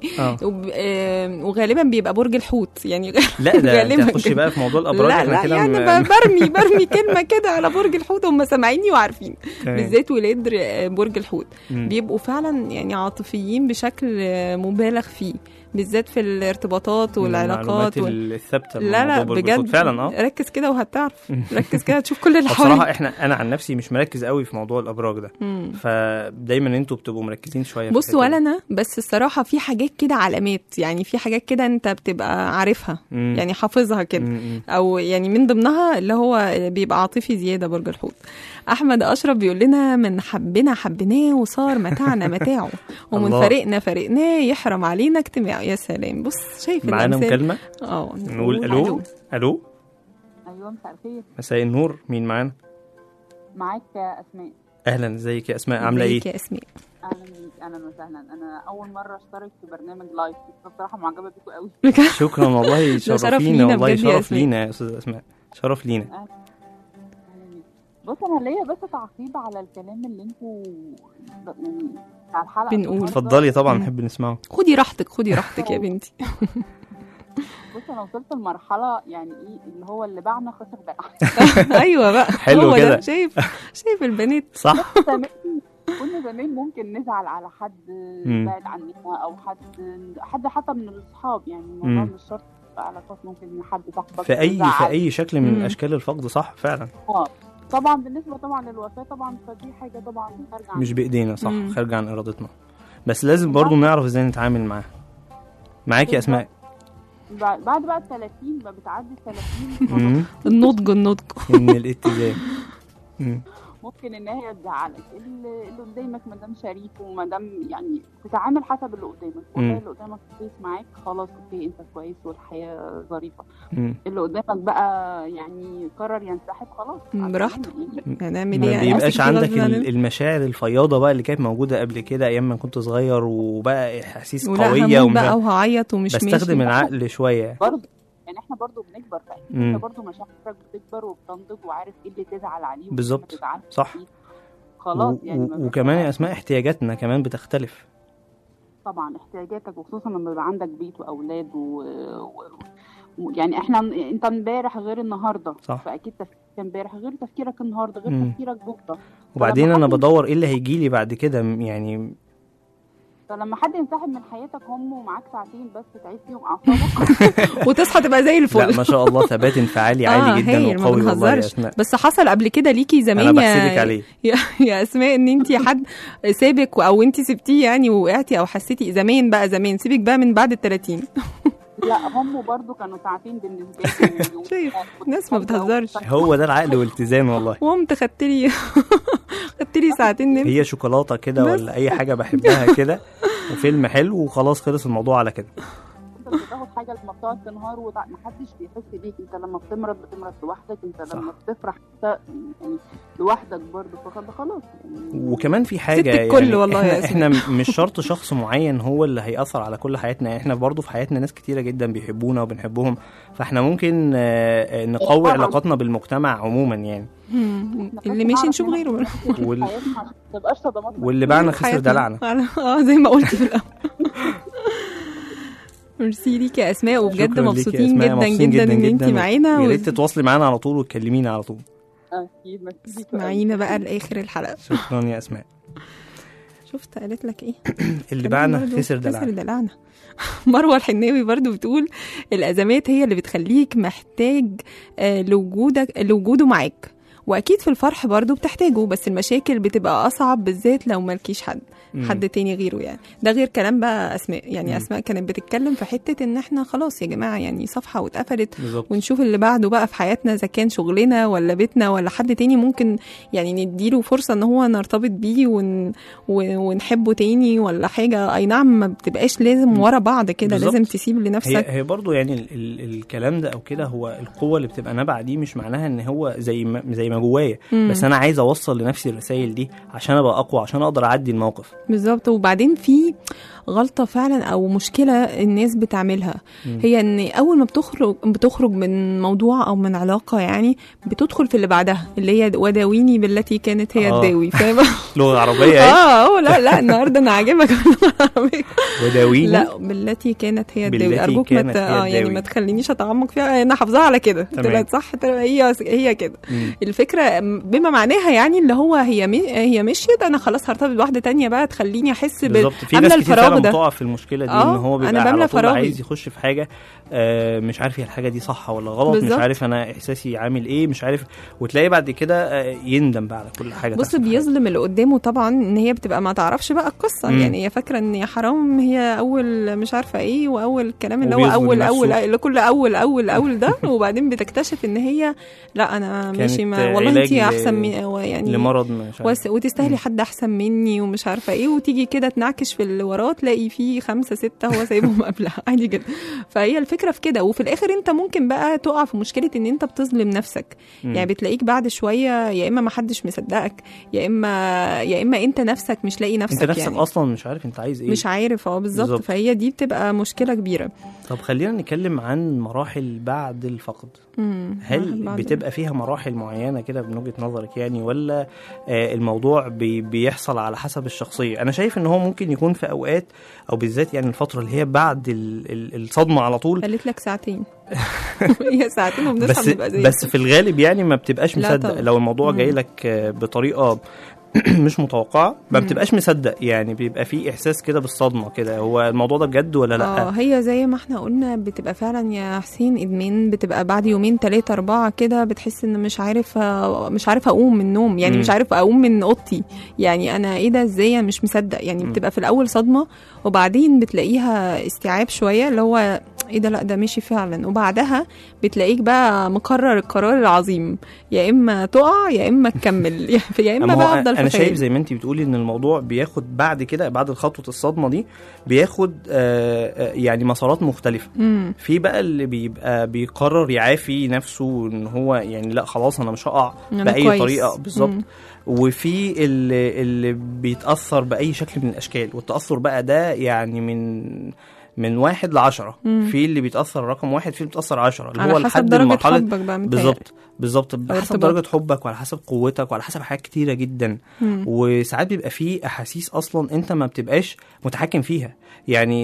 وغالبا بيبقى برج الحوت يعني. لا ده هتخش بقى في موضوع الابراج. لا يعني برمي كلمه كده على برج الحوت، هم سامعيني وعارفين، بالذات ولاد برج الحوت بيبقوا فعلا يعني عاطفيين بشكل مبالغ فيه، بالذات في الارتباطات والعلاقات الثابته. لا بجد فعلا ركز كده وهتعرف، ركز كده هتشوف كل اللي حواليك. بصراحه انا عن نفسي مش مركز قوي في موضوع الابراج ده، فدايما انتوا بتبقوا مركزين شويه. بص ولا انا، بس الصراحه في حاجات كده علامات، يعني في حاجات كده انت بتبقى عارفها، يعني حافظها كده، او يعني من ضمنها اللي هو بيبقى عاطفي زياده برج الحوت. احمد اشرف بيقول لنا من حبناه وصار متاعنا متاعه، ومن فرقناه يحرم علينا اجتماعه. يا سلام، بص شايف معانا مكالمه. نقول الو. ايوه مساء الخير. مساء النور، مين معانا؟ معاك اسماء. اهلا، ازيك يا اسماء، عامله ايه؟ ازيك يا اسماء؟ اهلا وسهلا. انا اول مره اشترك في برنامج لايف، بصراحه معجبه بيكم قوي. شكرا والله، شرفينا والله، شرف لينا يا استاذ اسماء، شرف لينا. بص انا ليا بس تعقيب على الكلام اللي انتوا يعني على الحلقه بنقول. اتفضلي، طبعا نحب نسمعه. خدي راحتك يا بنتي. بص انا وصلت لمرحله يعني ايه اللي هو اللي باعنا خسر بقى. ايوه بقى، حلو كده. شايف البنات صح. كنا زمان ممكن نزعل على حد بعد عننا، او حد حتى من الاصحاب، يعني الموضوع مش شرط علاقات، ممكن حد صاحبك في اي شكل من اشكال الفقد، صح فعلا. طبعا بالنسبه طبعا للوفاه طبعا، فدي حاجه طبعا خارجه مش بايدينا، صح، خارجه عن ارادتنا، بس لازم برضو نعرف ازاي نتعامل معاها. معاك يا اسماء. بعد بقى 30 بقى بتعدي 30 النضج من الاتزان. ممكن ان هي تزعلك. اللي قدامك ما دام شريك وما دام يعني تتعامل حسب اللي قدامك، والله اللي قدامك كويس معاك خلاص اوكي انت كويس والحياه ظريفه. اللي قدامك بقى يعني قرر ينسحب خلاص براحته، هنعمل ايه؟ ما بيبقاش عندك المشاعر الفياضه بقى اللي كانت موجوده قبل كده ايام ما كنت صغير، وبقى احاسيس قويه بقى وهعيط ومش ماشي. بستخدم العقل شويه برضه، يعني احنا برضو بنكبر انت برضو مشاعرك بتكبر وبتنضج وعارف ايه اللي تزعل عليه بالظبط صح خلاص. يعني وكمان يا اسماء احتياجاتنا كمان بتختلف طبعا، احتياجاتك وخصوصا لما يبقى عندك بيت واولاد يعني احنا انت امبارح غير النهارده صح. فاكيد تفكيرك امبارح غير تفكيرك النهارده غير تفكيرك بكره. وبعدين انا بدور ايه اللي هيجي لي بعد كده يعني. فلما حد ينسحب من حياتك هم ومعاك ساعتين بس تعيش فيهم اعصابك وتصحى تبقى زي الفل. لا ما شاء الله ثبات انفعالي عالي جدا وقوي والله يا اسماء. بس حصل قبل كده ليكي زمان يا اسماء ان انت حد سابك او انت سبتيه يعني ووقعتي او حسيتي زمان بقى سيبك بقى من بعد ال30 لا هم برضو كانوا ساعتين بالنسبه لي. شايف ناس ما بتهزرش. هو ده العقل والاتزان والله. وقمت خدت لي ساعتين نمت. هي شوكولاته كده ولا اي حاجه بحبها كده وفيلم حلو وخلاص خلص الموضوع على كده. انت بتاخد حاجه لما بتقعد تنهار ومحدش بيحس بيك. انت لما بتمرض لوحدك، انت لما بتفرح يعني لوحدك برضه خلاص يعني. وكمان في حاجه يعني والله احنا مش شرط شخص معين هو اللي هيأثر على كل حياتنا. احنا برضه في حياتنا ناس كتيره جدا بيحبونا وبنحبهم، فاحنا ممكن نقوي علاقاتنا بالمجتمع عموما يعني. اللي ماشي نشوف غيره واللي باعنا خسر دلعنا. زي ما قلت في الاول. ميرسي ليك يا اسماء، وبجد مبسوطين جدا ان انت معانا. يا ريت تتواصلي معانا على طول وتكلمينا على طول. اكيد معينا بقى لاخر الحلقه. شكرا يا اسماء. شفت قالت لك ايه؟ اللي باعنا خسر دلعنا. مروه الحناوي برضو بتقول الازمات هي اللي بتخليك محتاج لوجوده معاك، واكيد في الفرح برضو بتحتاجه، بس المشاكل بتبقى اصعب بالذات لو مالكيش حد تاني غيره يعني. ده غير كلام بقى اسماء يعني. اسماء كانت بتتكلم في حته ان احنا خلاص يا جماعه يعني صفحه واتقفلت ونشوف اللي بعده بقى في حياتنا، اذا كان شغلنا ولا بيتنا ولا حد تاني ممكن يعني نديله فرصه ان هو نرتبط بيه ونحبه تاني ولا حاجه. اي نعم ما بتبقاش لازم ورا بعض كده، لازم تسيب لنفسك. هي برضو يعني الكلام ده او كده، هو القوه اللي بتبقى نابعه دي مش معناها ان هو زي ما جوايا، بس انا عايز اوصل لنفسي الرسائل دي عشان ابقى اقوى، عشان اقدر اعدي الموقف بالظبط. وبعدين في غلطة فعلا او مشكلة الناس بتعملها، هي ان اول ما بتخرج من موضوع او من علاقة يعني بتدخل في اللي بعدها اللي هي وداويني بالتي كانت هي الداوي. فاهمة؟ لغة عربية لا النهاردة انا عاجبك وداويني لا بالتي كانت هي الداوي. ارجوك يعني ما تخلينيش اتعمق فيها، انا حافظاها على كده طلعت صح. هي كده الفكرة بما معناها يعني اللي هو هي مشيت، انا خلاص هرتبط بواحدة تانية بقى تخليني احس باملى الفراغ ده. بتقع في المشكله دي ان هو بيبقى على طول عايز يخش في حاجه مش عارف هي الحاجه دي صح ولا غلط بالزبط. مش عارف انا احساسي عامل ايه، مش عارف، وتلاقي بعد كده يندم بقى على كل حاجه. بص بيظلم اللي قدامه طبعا، ان هي بتبقى ما تعرفش بقى القصه يعني. هي فاكره ان يا حرام هي اول مش عارفه ايه واول الكلام اللي هو اول ده وبعدين بتكتشف ان هي لا انا ماشي والله انت احسن يعني لمرض مش عارف وتستاهلي حد احسن مني ومش عارفه ايه، وتيجي كده تنعكش في اللي وراه تلاقي فيه 5 6 هو سايبهم قبلها عادي جدا. فهي الفكره في كده. وفي الاخر انت ممكن بقى تقع في مشكله ان انت بتظلم نفسك يعني. بتلاقيك بعد شويه يا اما ما حدش مصدقك، يا اما انت نفسك مش لاقي نفسك، انت نفسك يعني اصلا مش عارف انت عايز ايه، مش عارف بالظبط. فهي دي بتبقى مشكله كبيره. طب خلينا نتكلم عن مراحل بعد الفقد. هل بتبقى فيها مراحل معينه كده من وجهه نظرك يعني، ولا الموضوع بيحصل على حسب الشخصيه؟ انا شايف ان هو ممكن يكون في اوقات او بالذات يعني الفتره اللي هي بعد الصدمه على طول. قالت لك ساعتين هي ساعتين وبنصحى نبقى زي بس في الغالب يعني ما بتبقاش مصدق لو الموضوع جاي لك بطريقه مش متوقعه، ما بتبقاش مصدق يعني. بيبقى فيه احساس كده بالصدمه كده، هو الموضوع ده بجد ولا لا؟ هي زي ما احنا قلنا بتبقى فعلا يا حسين ادمان. بتبقى بعد يومين 3 4 كده بتحس ان مش عارف اقوم من النوم يعني. مش عارف اقوم من اوضتي يعني. انا ايه ده ازاي مش مصدق يعني. بتبقى في الاول صدمه وبعدين بتلاقيها استيعاب شويه اللي هو ايه ده، لا ده ماشي فعلا. وبعدها بتلاقيك بقى مقرر القرار العظيم، يا اما تقع يا اما تكمل يا اما بقى افضل. انا شايف زي ما انت بتقولي ان الموضوع بياخد بعد كده، بعد خطوه الصدمه دي بياخد يعني مسارات مختلفه. في بقى اللي بيبقى بيقرر يعافي نفسه ان هو يعني لا خلاص انا مش هقع باي كويس. طريقه بالظبط. وفي اللي بيتاثر باي شكل من الاشكال، والتاثر بقى ده يعني من 1 ل10. في اللي بيتاثر رقم 1، في اللي بيتاثر 10، اللي هو لحد المرحله بالظبط على حسب درجه حبك وعلى حسب قوتك وعلى حسب حاجات كتيره جدا. وساعات بيبقى فيه احاسيس اصلا انت ما بتبقاش متحكم فيها. يعني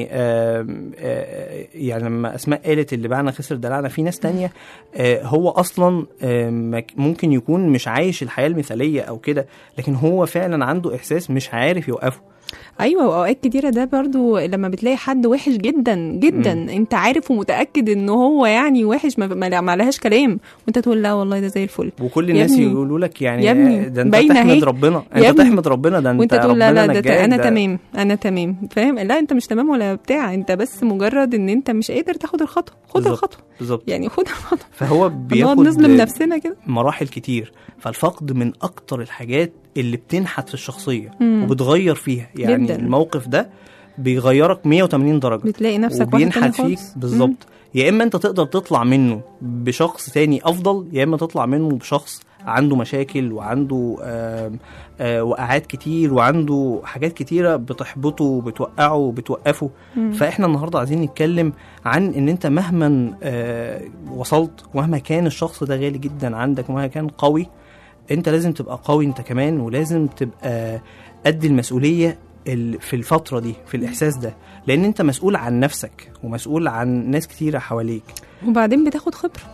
يعني لما اسماء قالت اللي باعنا خسر دلعنا، في ناس تانية هو اصلا ممكن يكون مش عايش الحياه المثاليه او كده، لكن هو فعلا عنده احساس مش عارف يوقفه. ايوه، واوقات كتيره ده برضو لما بتلاقي حد وحش جدا جدا انت عارف ومتاكد ان هو يعني وحش، ما لهاش كلام، وانت تقول لا والله ده زي الفل، وكل الناس يقولوا لك يعني ده انت تحمد ربنا، انت تحمد ربنا، ده انت وانت تقول لا ده انا تمام، انا تمام، فاهم؟ لا انت مش تمام ولا بتاع، انت بس مجرد ان انت مش قادر تاخد الخطوه. خد الخطوه بالظبط، يعني خد الخطوه. فهو بياخد نظلم نفسنا كده مراحل كتير. فالفقد من اكتر الحاجات اللي بتنحت في الشخصيه وبتغير فيها، يعني جداً. الموقف ده بيغيرك 180 درجه، بتلاقي نفسك وبينحت فيك بالظبط. يا اما انت تقدر تطلع منه بشخص تاني افضل، يا اما تطلع منه بشخص عنده مشاكل وعنده وقعات كتير وعنده حاجات كتيره بتحبطه وبتوقعه وبتوقفه. فاحنا النهارده عايزين نتكلم عن ان انت مهما وصلت، ومهما كان الشخص ده غالي جدا عندك، ومهما كان قوي، انت لازم تبقى قوي انت كمان، ولازم تبقى قد المسؤوليه في الفتره دي، في الاحساس ده، لان انت مسؤول عن نفسك ومسؤول عن ناس كتيره حواليك. وبعدين بتاخد خبره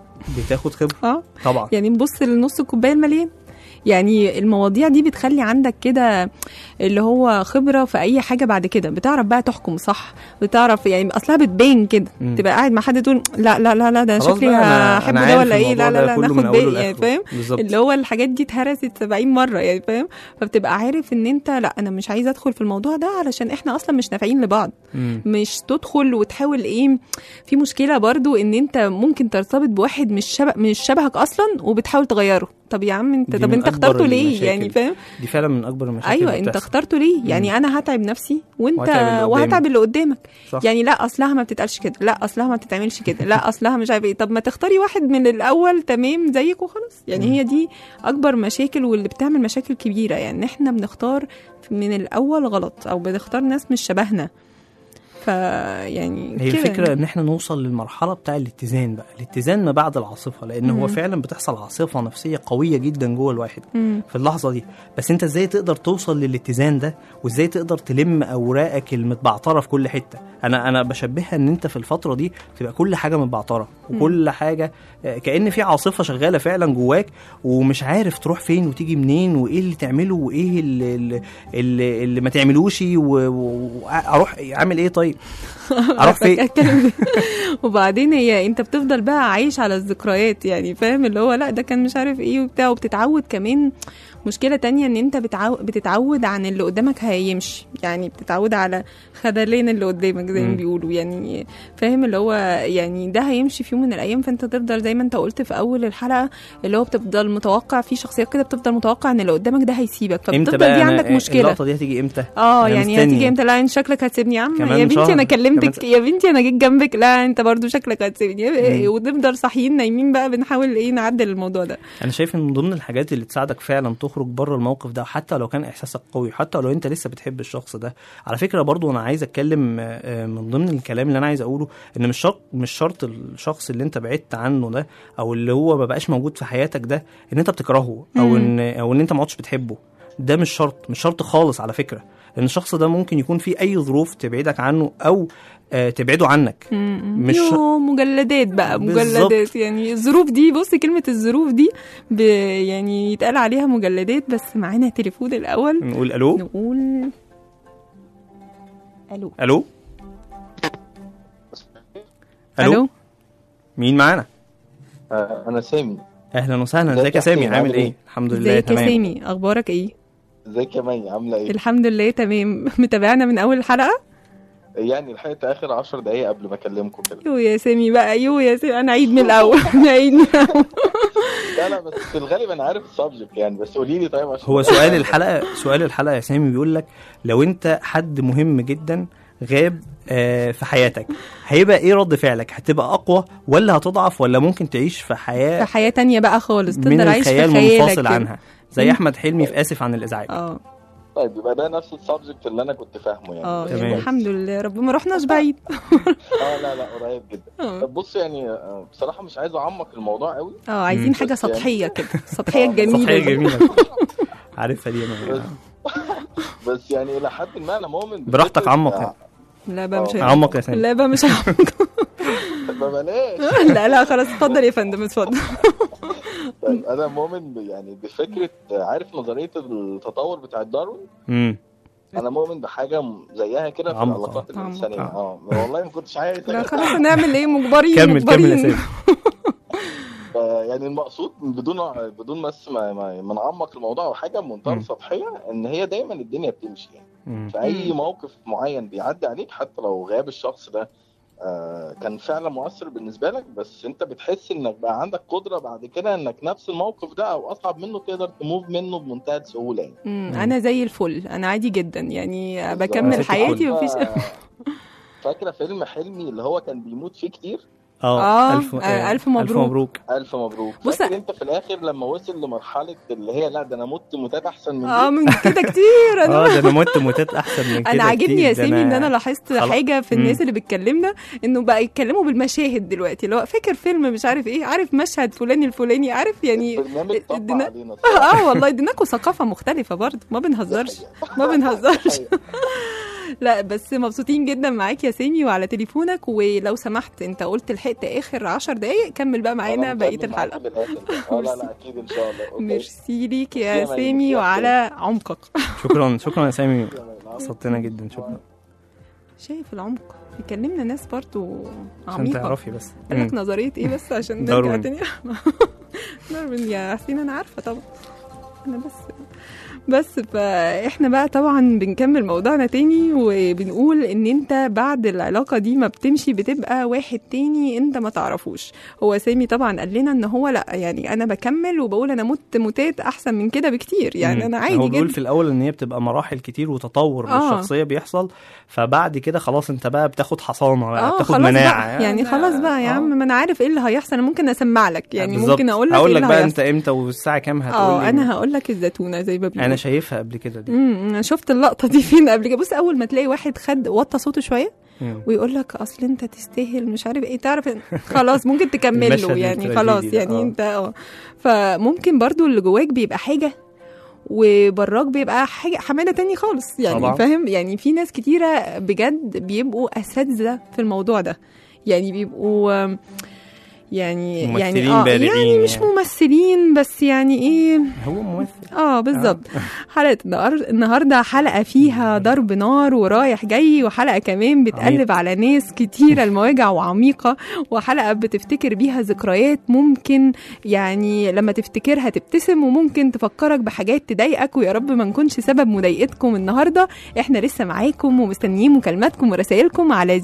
طبعا. يعني نبص لنص الكوبايه المليان. يعني المواضيع دي بتخلي عندك كده اللي هو خبرة في أي حاجة، بعد كده بتعرف بقى تحكم صح، بتعرف يعني أصلها بتبين كده. تبقى قاعد مع حد تقول لا لا لا لا ده شكلي هحب ده ولا إيه، لا لا لا ناخد بالي، يعني فاهم اللي هو الحاجات دي اتهرست 70 مرة، يعني فاهم. فبتبقى عارف إن أنت لا أنا مش عايز أدخل في الموضوع ده علشان إحنا أصلا مش نافعين لبعض. مش تدخل وتحاول إيه، في مشكلة برضو إن أنت ممكن ترتبط بواحد مش شبهك أصلا وبتحاول تغيره. طب يا عم انت اخترته ليه؟ يعني فاهم، دي فعلا من اكبر المشاكل. ايوه انت اخترته ليه؟ يعني انا هتعب نفسي وهتعب اللي قدامك. يعني لا اصلها ما بتتقالش كده، لا اصلها ما بتتعملش كده، لا اصلها مش عارف ايه. طب ما تختاري واحد من الاول تمام زيك وخلاص. يعني هي دي اكبر مشاكل واللي بتعمل مشاكل كبيره، يعني احنا بنختار من الاول غلط او بنختار ناس مش شبهنا. يعني هي الفكرة ان احنا نوصل للمرحلة بتاع الاتزان بقى، الاتزان ما بعد العاصفة، لان هو فعلا بتحصل عاصفة نفسية قوية جدا جوه الواحد في اللحظة دي. بس انت ازاي تقدر توصل للاتزان ده، وازاي تقدر تلم اوراقك المتبعترة في كل حتة. انا بشبهها ان انت في الفترة دي تبقى كل حاجة متبعترة، وكل حاجة كأن في عاصفة شغالة فعلا جواك، ومش عارف تروح فين وتيجي منين، وايه اللي تعمله وايه اللي ما تعملوش، واروح اعمل ايه طيب اروح فين. وبعدين هي انت بتفضل بقى عايش على الذكريات، يعني فاهم اللي هو لا ده كان مش عارف ايه وبتاع. وبتتعود كمان مشكلة تانية ان انت بتتعود عن اللي قدامك هيمشي، يعني بتتعود على خذلان اللي قدامك زي ما بيقولوا، يعني فاهم اللي هو يعني ده هيمشي في يوم من الايام. فانت تفضل زي ما انت قلت في اول الحلقة اللي هو بتفضل متوقع، في شخصيات كده بتفضل متوقع ان اللي قدامك ده هيسيبك، فبتفضل دي عندك مشكلة. اللقطة دي هتيجي امتى؟ يعني هتيجي امتى؟ لا انت شكلك هتسيبني يا عم، يا بنتي انا كلمتك، يا بنتي انا جيت جنبك، لا انت برضو شكلك هتسيبني. ونفضل صاحيين نايمين بقى بنحاول ايه نعدل الموضوع ده. انا شايف ان من ضمن الحاجات اللي تساعدك فعلا تخرج بره الموقف ده، حتى لو كان احساسك قوي، حتى لو انت لسه بتحب الشخص ده. على فكره برضو انا عايز اتكلم من ضمن الكلام اللي انا عايز اقوله ان مش شرط الشخص اللي انت بعدت عنه ده او اللي هو ما بقاش موجود في حياتك ده ان انت بتكرهه او ان انت ما عدتش بتحبه. ده مش شرط خالص على فكره، لان الشخص ده ممكن يكون في اي ظروف تبعدك عنه او تبعده عنك. مش مجلدات بقى، مجلدات. يعني الظروف دي، بص كلمة الظروف دي يعني يتقال عليها مجلدات. بس معانا تليفون الأول، نقول ألو. ألو. مين معانا؟ أنا سامي. أهلا وسهلا، ازيك يا سامي؟ عامل ايه؟ الحمد لله تمام. ازيك يا سامي، أخبارك ايه؟ ازيك يا مي، عاملة ايه؟ الحمد لله تمام. متابعنا من أول الحلقة؟ يعني لحقت اخر 10 دقايق قبل ما اكلمكم كده. يو يا سامي بقى، يو يا سامي، انا عيد من الاول. لا بس في الغالب انا عارف السبجكت يعني، بس قولي لي طيب. عشان هو سؤال الحلقه يا سامي بيقول لك لو انت حد مهم جدا غاب في حياتك، هيبقى ايه رد فعلك؟ هتبقى اقوى ولا هتضعف، ولا ممكن تعيش في حياه تانية بقى خالص، من عايش في الخيال منفصل عنها زي احمد حلمي في اسف عن الازعاج؟ طيب يبقى ده نفس السبجكت اللي انا كنت فاهمه يعني. يعني الحمد لله رب ما رحناش بعيد. لا قريب جدا. طب بص يعني بصراحه مش عايز اعمق الموضوع قوي. عايزين حاجه سطحيه كده، سطحيه جميله. سطحيه جميله. عارفها دي انا. بس يعني الى حد ما انا مؤمن. براحتك عمق. لا بقى مش عمق يا سامي. لا بقى مش عمق. بلاش. لا خلاص اتفضل يا فندم اتفضل. طيب انا مؤمن يعني بفكره، عارف نظريه التطور بتاع داروين؟ انا مؤمن بحاجه زيها كده في العلاقات الانسانيه. والله ما كنتش عايز. لا خلاص نعمل ايه، مجبرين. كمل يا سيدي. يعني المقصود بدون بس ما نعمق الموضوع او حاجه بمنتهى سطحيه، ان هي دايما الدنيا بتمشي يعني. في اي موقف معين بيعدي عليك، حتى لو غاب الشخص ده كان فعلا مؤثر بالنسبه لك، بس انت بتحس انك بقى عندك قدره بعد كده انك نفس الموقف ده او اصعب منه تقدر تموف منه بمنتهى السهوله يعني. انا زي الفل، انا عادي جدا يعني، بكمل حياتي ومفيش. فاكره فيلم حلمي اللي هو كان بيموت فيه كتير؟ ألف مبروك. ألف مبروك. فاكر انت في الاخر لما وصل لمرحله اللي هي لا ده انا مت موتات احسن من من كده كتير. ده انا مت موتات احسن من كده. انا عاجبني يا سامي ان انا لاحظت حاجه في الناس اللي بتكلمنا، انه بقى يتكلموا بالمشاهد دلوقتي، اللي هو فاكر فيلم مش عارف ايه، عارف مشهد فلاني الفلاني، عارف يعني. والله اديناكوا ثقافه مختلفه برضه، ما بنهزرش. لا بس مبسوطين جدا معاك يا سامي وعلى تليفونك، ولو سمحت انت قلت لحقت اخر 10 دقايق، كمل بقى معانا بقيه الحلقه. لا اكيد ان شاء الله. ميرسي ليك يا سامي وعلى عمقك. شكرا يا سامي، بسطتنا جدا. شكرا. شايف العمق، بيكلمنا ناس برضو عميقه عشان تعرفي بس لك نظريه ايه بس عشان نرجع تاني. داروين يا حسين، انا عارفه طبعا، انا بس فاحنا بقى طبعا بنكمل موضوعنا تاني، وبنقول ان انت بعد العلاقة دي ما بتمشي بتبقى واحد تاني انت ما تعرفوش. هو سامي طبعا قال لنا ان هو لا يعني انا بكمل وبقول انا مت موتات احسن من كده بكتير، يعني انا عادي جدا. هو بيقول في الاول ان هي بتبقى مراحل كتير وتطور للشخصية بيحصل، فبعد كده خلاص انت بقى بتاخد حصانة بقى، بتاخد مناعة يعني خلاص بقى يا عم، ما انا عارف ايه اللي هيحصل، انا ممكن اسمع لك يعني ممكن اقول لك بقى انت امتى والساعة كام هتقول لي. انا هقول لك الزيتونة زي ما بيقولوا. انا شايفها قبل كده دي. انا شفت اللقطه دي فين قبل كده. بص اول ما تلاقي واحد وطى صوته شويه ويقول لك اصل انت تستاهل مش عارف ايه، تعرف خلاص ممكن تكمل له يعني، خلاص يعني انت فممكن برضو اللي جواك بيبقى حاجه وبراك بيبقى حاجه حماده تاني خالص يعني طبعا. فاهم يعني في ناس كتيره بجد بيبقوا اساتذه في الموضوع ده، يعني بيبقوا يعني يعني مش ممثلين بس يعني ايه، هو ممثل بالظبط. حلقه النهارده حلقه فيها ضرب نار ورايح جاي، وحلقه كمان بتقلب على ناس كتيره المواجع وعميقه، وحلقه بتفتكر بيها ذكريات ممكن يعني لما تفتكرها تبتسم، وممكن تفكرك بحاجات تضايقك، ويا رب ما نكونش سبب مضايقتكم النهارده. احنا لسه معاكم ومستنيين مكالماتكم ورسائلكم على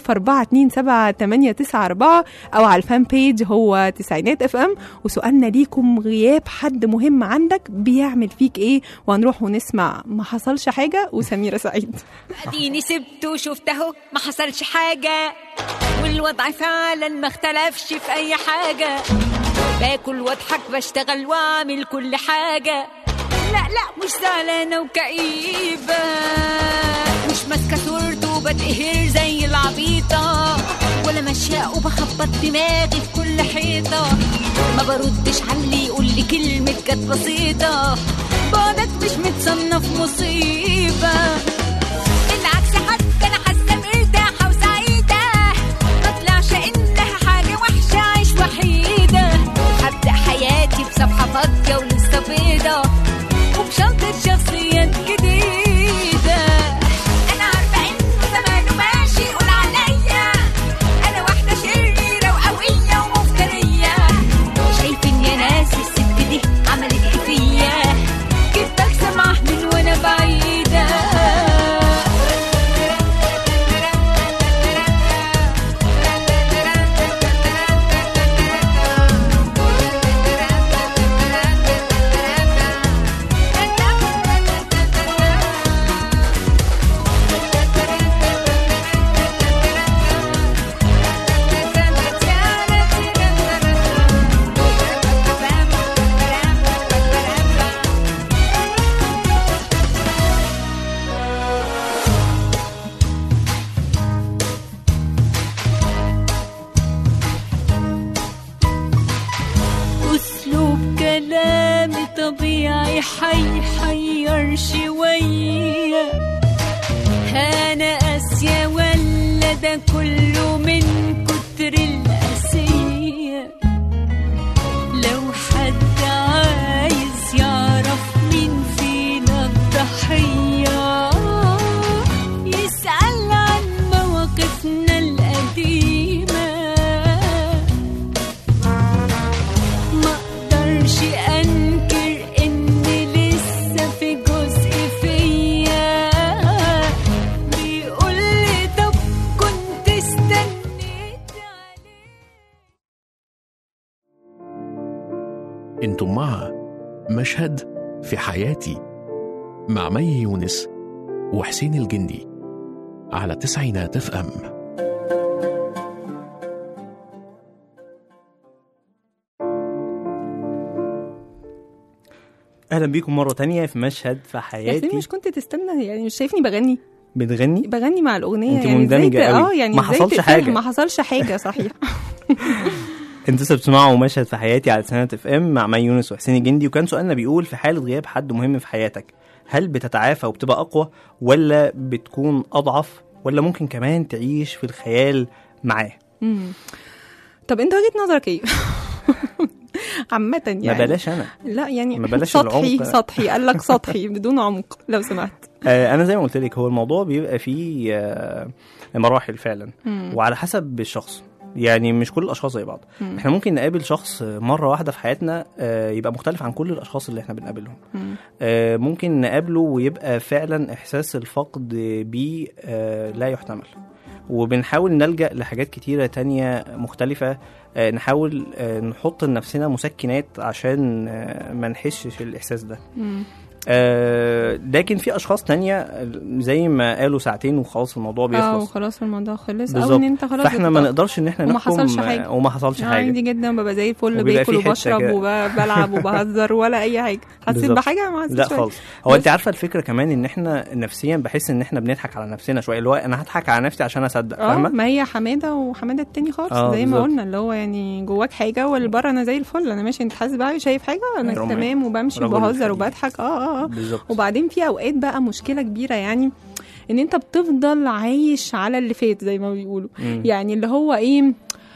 014278994 او على الفان بيج هو تسعينات اف ام. وسؤالنا ليكم، غياب حد مهم عندك بيعمل فيك ايه؟ وهنروح ونسمع ما حصلش حاجه وسميرة سعيد. اديني سبته وشفته ما حصلش حاجه، والوضع فعلا ما اختلفش في اي حاجه، باكل واضحك بشتغل واعمل كل حاجه، لا مش زعلانه وكئيبه، مش ماسكه صورته وبتقهر زي العبيطه، ولا ماشيه وبخبط دماغي في كل حيطه، ما بردش على اللي يقول لي كلمه كانت بسيطه، بعدك مش متصنف مصيبه، بالعكس حتى انا حاسه مرتاحه وسعيده، ما طلعش انها حاجه وحشه عيش وحيده، هبدا حياتي بصفحه فاضيه ولسه بيضه، وبشنطه شخصيات جديده، انا عارفه انه زمانه ماشي يقول عليا انا واحده شريره وقويه ومفتريه، شايفين يا ناس الست دي عملت ايه فيا، كنت بكسب من وانا بعيده. طبيعي حيحير شوية. أنا قاسية ولا ده كله من كتر القاسية؟ لو حد عايز يعرف مين فينا الضحية يسأل عن مواقفنا القديمة. ما اقدرش انكر ان لسه في جزء فيا بيقول لي طب كنت استنيت عليه. انتم مع مشهد في حياتي مع مي يونس وحسين الجندي على 90 FM. اهلا بيكم مره تانية في مشهد في حياتي. مش كنت تستنى يعني؟ مش شايفني بغني؟ بتغني مع الاغنيه انت يعني مندمجه قوي. يعني ما حصلش حاجه. ما حصلش حاجه صحيح. انتوا بتسمعوا مشهد في حياتي على 90 FM مع مي يونس وحسين الجندي. وكان سؤالنا بيقول في حاله غياب حد مهم في حياتك هل بتتعافى وبتبقى اقوى ولا بتكون اضعف ولا ممكن كمان تعيش في الخيال معاه؟ طب انت وجهة نظرك ايه؟ عامة يعني ما بلاش انا. لا يعني ما بلاش سطحي قال لك سطحي بدون عمق لو سمحت. انا زي ما قلت لك هو الموضوع بيبقى فيه مراحل فعلا وعلى حسب الشخص. يعني مش كل الاشخاص زي بعض. احنا ممكن نقابل شخص مره واحده في حياتنا يبقى مختلف عن كل الاشخاص اللي احنا بنقابلهم. ممكن نقابله ويبقى فعلا احساس الفقد بيه لا يحتمل، وبنحاول نلجأ لحاجات كتيرة تانية مختلفة. نحاول نحط لنفسنا مسكنات عشان ما نحسش الإحساس ده. لكن في أشخاص تانية زي ما قالوا ساعتين وخلاص الموضوع بيخلص. وخلاص الموضوع خلص بالزبط. أو إن أنت خلاص فإحنا ما نقدرش إن إحنا نحكم وما حصلش حاجة. عادي جدا ببقى زي الفل باكل وبشرب وبلعب وبهزر ولا أي حاجة. حسيت بحاجة ما حسيتش؟ لا خالص. هو أنت عارفة الفكرة كمان إن إحنا نفسيا بحس إن إحنا بنضحك على نفسنا شوية، اللي هو أنا هضحك على نفسي عشان أصدق. فاهمة؟ ما هي حمادة وحمادة التاني خالص زي ما قلنا، اللي هو يعني جواك حاجة والبره أنا زي الفل، أنا ماشي أنت حاسس بقى شايف حاجة أنا تمام وبمشي وبهزر وبضحك. وبعدين في أوقات بقى مشكلة كبيرة يعني ان انت بتفضل عايش على اللي فات زي ما بيقولوا. يعني اللي هو ايه،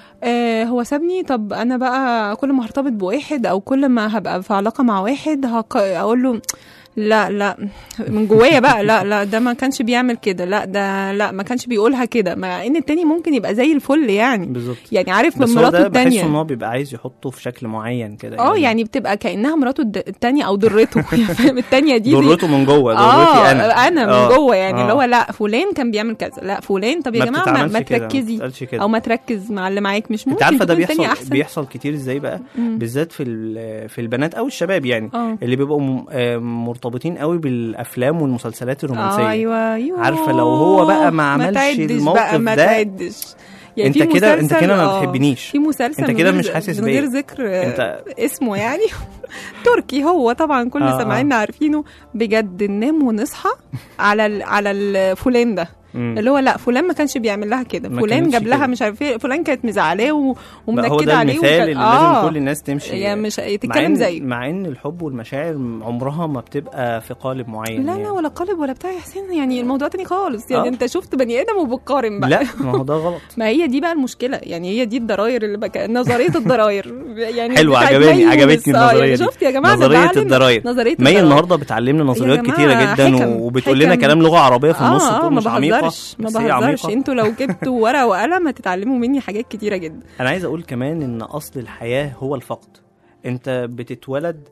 هو سابني، طب انا بقى كل ما هرتبط بواحد او كل ما هبقى في علاقة مع واحد اقول له لا من جوايا بقى لا ده ما كانش بيعمل كده، لا ده لا ما كانش بيقولها كده، مع ان التاني ممكن يبقى زي الفل يعني. بالظبط. يعني عارف من مراته التانية، بحس ان هو بيبقى عايز يحطه في شكل معين كده. يعني بتبقى كأنها مراته التانية او ضرته. فاهم؟ التانية دي ضرته من جوه، ضرتي انا من جوه يعني اللي هو لا فلان كان بيعمل كذا، لا فلان طب يا جماعه ما تركزي او ما تركز مع اللي معاك. مش ممكن عارفه ده بيحصل كتير ازاي بقى بالذات في البنات او الشباب يعني اللي بيبقوا مرتبطين قوي الافلام والمسلسلات الرومانسيه. ايوه عارفه لو هو بقى ما عملش الموقف ما ده يعني انت كده ما بتحبنيش. في مسلسل انت كده مش حاسس بيه من غير ذكر اسمه يعني تركي، هو طبعا كل سامعيننا عارفينه بجد. ننام ونصحى على الفلان ده اللي هو لا فلان ما كانش بيعمل لها كده، فلان جاب لها مش عارف ايه، فلان كانت مزعلاه ومنكده عليه. هو ده المثال اللي لازم كل الناس تمشي يعني مش تتكلم زيه. مع ان الحب والمشاعر عمرها ما بتبقى في قالب معين. لا يعني. ولا قالب ولا بتاع يا حسين، يعني الموضوع تاني خالص. يعني انت شفت بني ادم وبتقارن بقى. لا ما هو ده غلط. ما هي دي بقى المشكله، يعني هي دي الضراير اللي بقى نظريه الضراير يعني. حلوه، عجبتني النظريه دي. شفت يا جماعه نظريه الضراير. مي النهارده بتعلمنا نظريات كتيره جدا وبتقول لنا كلام لغه عربيه في النص تكون مش عميقه. ما بهزرش، انتوا لو جبتوا ورقه وقلم هتتعلموا مني حاجات كتيره جدا. انا عايز اقول كمان ان اصل الحياه هو الفقد. انت بتتولد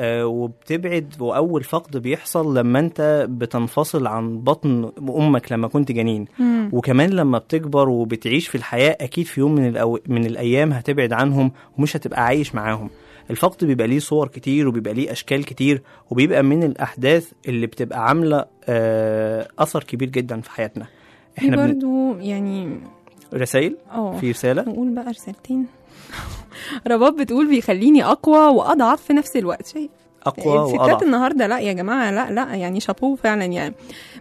وبتبعد، واول فقد بيحصل لما انت بتنفصل عن بطن امك لما كنت جنين. وكمان لما بتكبر وبتعيش في الحياه اكيد في يوم من الايام هتبعد عنهم ومش هتبقى عايش معاهم. الفقد بيبقى ليه صور كتير وبيبقى ليه أشكال كتير وبيبقى من الأحداث اللي بتبقى عاملة أثر كبير جدا في حياتنا. احنا برضو يعني رسائل في رسالة نقول بقى رسالتين. رباب بتقول بيخليني أقوى وأضعف في نفس الوقت. شايف اقوى واضعف. الستات النهارده لا يا جماعه، لا يعني شابوه فعلا. يعني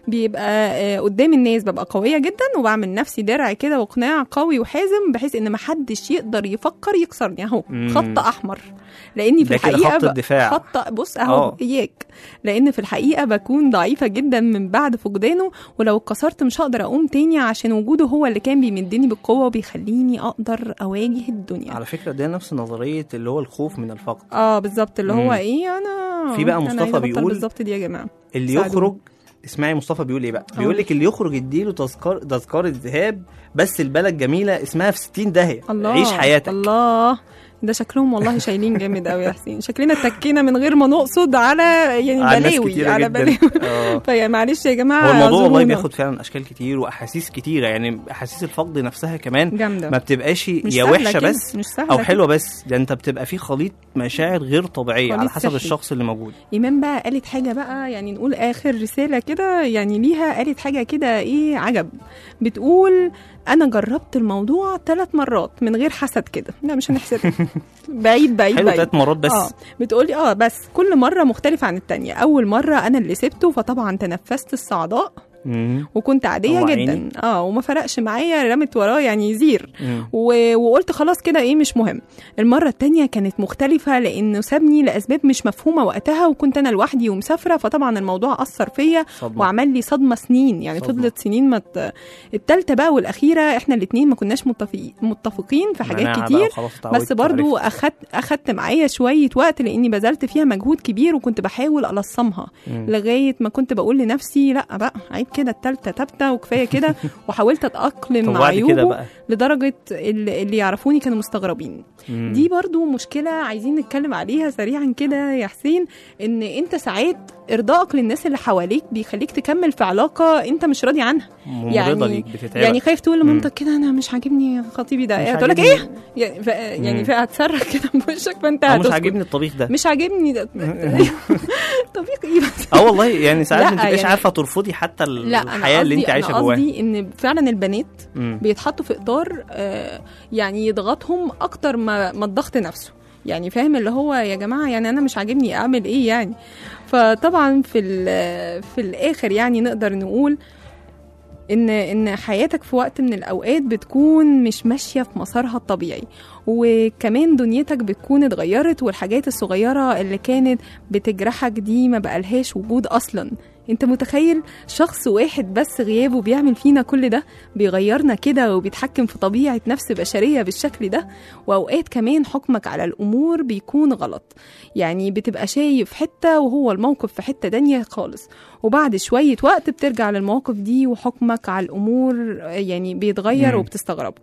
بيبقى قدام الناس ببقى قويه جدا وبعمل نفسي درع كده وقناع قوي وحازم بحيث ان ما حدش يقدر يفكر يكسرني. اهو خط احمر، لاني في الحقيقه خط الدفاع. خط بص اهو اياك، لان في الحقيقه بكون ضعيفه جدا من بعد فقدانه، ولو اتكسرت مش هقدر اقوم تاني عشان وجوده هو اللي كان بيمدني بالقوه وبيخليني اقدر اواجه الدنيا. على فكره ده نفس نظريه اللي هو الخوف من الفقد. بالظبط، اللي هو ايه، انا في بقى مصطفى بيقول بالظبط دي يا جماعه اللي يخرج. اسمعي مصطفى بيقول ايه بقى، بيقول لك اللي يخرج يديله تذكار الذهاب، بس البلد جميله اسمها في 60 داهيه. عيش حياتك. الله، ده شكلهم والله شايلين جامد قوي يا حسين. شكلنا اتكينا من غير ما نقصد على يعني بلاوي، على بلاوي. فيا معلش يا جماعه، هو الموضوع والله بياخد فعلا اشكال كتير واحاسيس كتيره. يعني احاسيس الفقد نفسها كمان جامدة. ما بتبقاش يا وحشه بس او حلوه بس، ده انت بتبقى في خليط مشاعر غير طبيعيه على حسب الشخص اللي موجود. ايمان بقى قالت حاجه بقى، يعني نقول اخر رساله كده يعني ليها، قالت حاجه كده ايه عجب. بتقول انا جربت الموضوع 3 مرات من غير حسد كده، لا مش هنحسد بعيد حلو 3 مرات بس. بتقولي بس كل مره مختلفه عن التانية. اول مره انا اللي سبته، فطبعا تنفست الصعداء وكنت عاديه جدا وما فرقش معايا، رمت وراه يعني يزير وقلت خلاص كده ايه مش مهم. المره التانية كانت مختلفه لانه سابني لاسباب مش مفهومه وقتها، وكنت انا لوحدي ومسافره، فطبعا الموضوع اثر فيا وعمل لي صدمه سنين، يعني فضلت سنين. الثالثه بقى والاخيره احنا الاثنين ما كناش متفقين في حاجات كتير، بس برضو اخدت معايا شويه وقت لاني بذلت فيها مجهود كبير وكنت بحاول ألصمها لغايه ما كنت بقول لنفسي لا بقى عيب كده، التالتة تابتة وكفاية كده. وحاولت أتأقلم مع عيوبه لدرجة اللي يعرفوني كانوا مستغربين. دي برضو مشكلة عايزين نتكلم عليها سريعا كده يا حسين، ان انت ساعات ارضائك للناس اللي حواليك بيخليك تكمل في علاقة انت مش راضي عنها، يعني خايف تقول لمامتك كده انا مش عاجبني خطيبي ده، تقول لك ايه يعني هتصرخ كده في وشك، فانت مش عاجبني الطبيخ ده، مش عاجبني ده طبيخ ايه بس والله يعني ساعات ما تبقاش عارفه ترفضي حتى الحياه اللي انت عايشه جواها. قصدي ان فعلا البنات بيتحطوا في اطار يعني يضغطهم اكتر ما الضغط نفسه، يعني فاهم اللي هو يا جماعه يعني انا مش عاجبني اعمل ايه يعني. فطبعا في الاخر يعني نقدر نقول ان حياتك في وقت من الاوقات بتكون مش ماشيه في مسارها الطبيعي، وكمان دنيتك بتكون اتغيرت، والحاجات الصغيره اللي كانت بتجرحك دي ما بقالهاش وجود اصلا. انت متخيل شخص واحد بس غيابه بيعمل فينا كل ده، بيغيرنا كده وبيتحكم في طبيعة نفس بشرية بالشكل ده. وأوقات كمان حكمك على الأمور بيكون غلط، يعني بتبقى شايف حتة وهو الموقف في حتة تانية خالص، وبعد شوية وقت بترجع للمواقف دي وحكمك على الأمور يعني بيتغير وبتستغرب.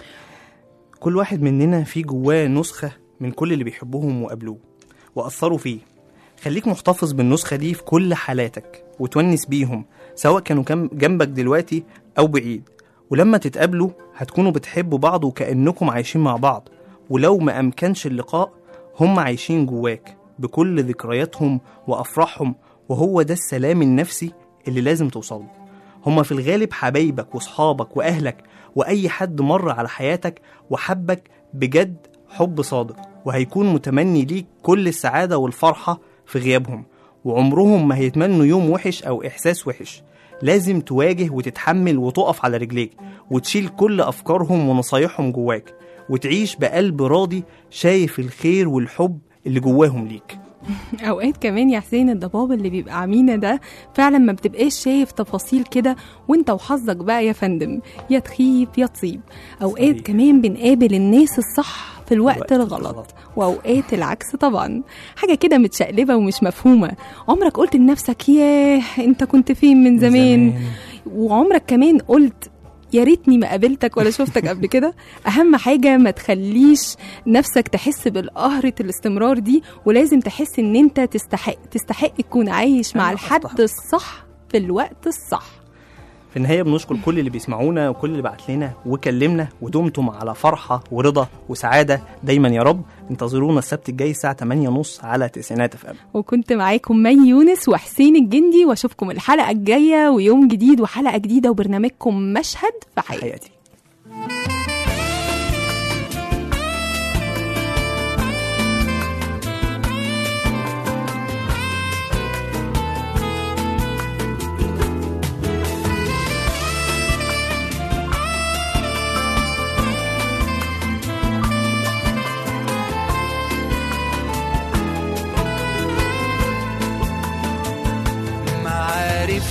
كل واحد مننا في جواه نسخة من كل اللي بيحبوهم وقابلوه وأثروا فيه. خليك محتفظ بالنسخة دي في كل حالاتك وتونس بيهم، سواء كانوا جنبك دلوقتي أو بعيد. ولما تتقابلوا هتكونوا بتحبوا بعض وكأنكم عايشين مع بعض، ولو ما أمكنش اللقاء هم عايشين جواك بكل ذكرياتهم وأفراحهم، وهو ده السلام النفسي اللي لازم توصله. هم في الغالب حبايبك وصحابك وأهلك وأي حد مر على حياتك وحبك بجد حب صادق، وهيكون متمني ليك كل السعادة والفرحة في غيابهم، وعمرهم ما هيتمنوا يوم وحش أو إحساس وحش. لازم تواجه وتتحمل وتقف على رجليك وتشيل كل أفكارهم ونصايحهم جواك، وتعيش بقلب راضي شايف الخير والحب اللي جواهم ليك. اوقات كمان يا حسين الضباب اللي بيبقى عمينا ده فعلا ما بتبقاش شايف تفاصيل كده، وانت وحظك بقى يا فندم، يا تخيب يا تصيب. اوقات كمان بنقابل الناس الصح في الوقت الغلط، واوقات العكس طبعا، حاجه كده متشقلبه ومش مفهومه. عمرك قلت لنفسك ياه انت كنت فين من زمان. وعمرك كمان قلت يا ريتني ما قابلتك ولا شفتك قبل كده. اهم حاجه ما تخليش نفسك تحس بالقهرة الاستمرار دي، ولازم تحس ان انت تستحق تكون عايش مع الحد الصح في الوقت الصح. في النهايه بنشكر كل اللي بيسمعونا وكل اللي بعت لنا وكلمنا، ودمتم على فرحه ورضا وسعاده دايما يا رب. انتظرونا السبت الجاي الساعه 8:30 على تسعينات FM. وكنت معاكم مي يونس وحسين الجندي، واشوفكم الحلقه الجايه ويوم جديد وحلقه جديده وبرنامجكم مشهد في حياتي.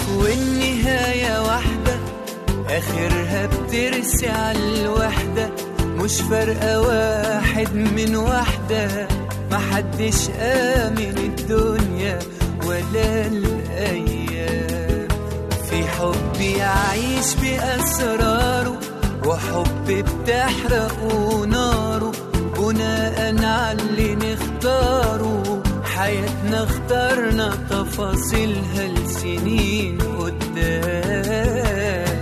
عارف والنهاية واحدة، آخرها بترسي على الوحدة، مش فارقة واحد من واحدة، محدش آمن الدنيا ولا الأيام. في حب يعيش بأسراره، وحب بتحرقه ناره، بناء على اللي نختاره، حياتنا اخترنا تفاصيلها لسنين قدام.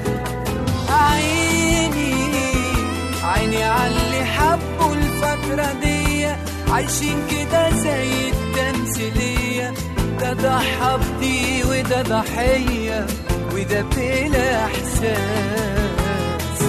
عيني عاللي حبوا الفترة دي، عايشين كده زي التمثيلية، ده ضحى بدي وده ضحية وده بلا احساس.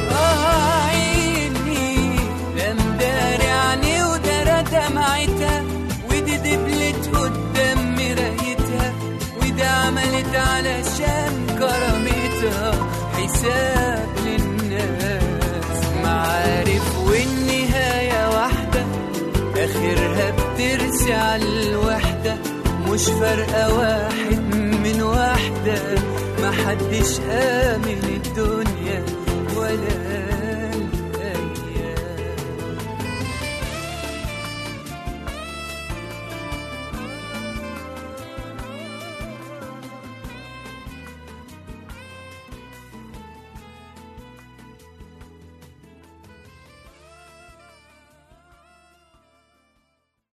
عيني ده مداري عني ودارة دمعتها، ودي دبلت قدام مرايتها، وده عملت علشان كرامتها حساب للناس. معارف والنهاية واحدة، آخرها بترسي على الوحدة، مش فارقة واحد من واحدة، محدش آمن الدنيا ولا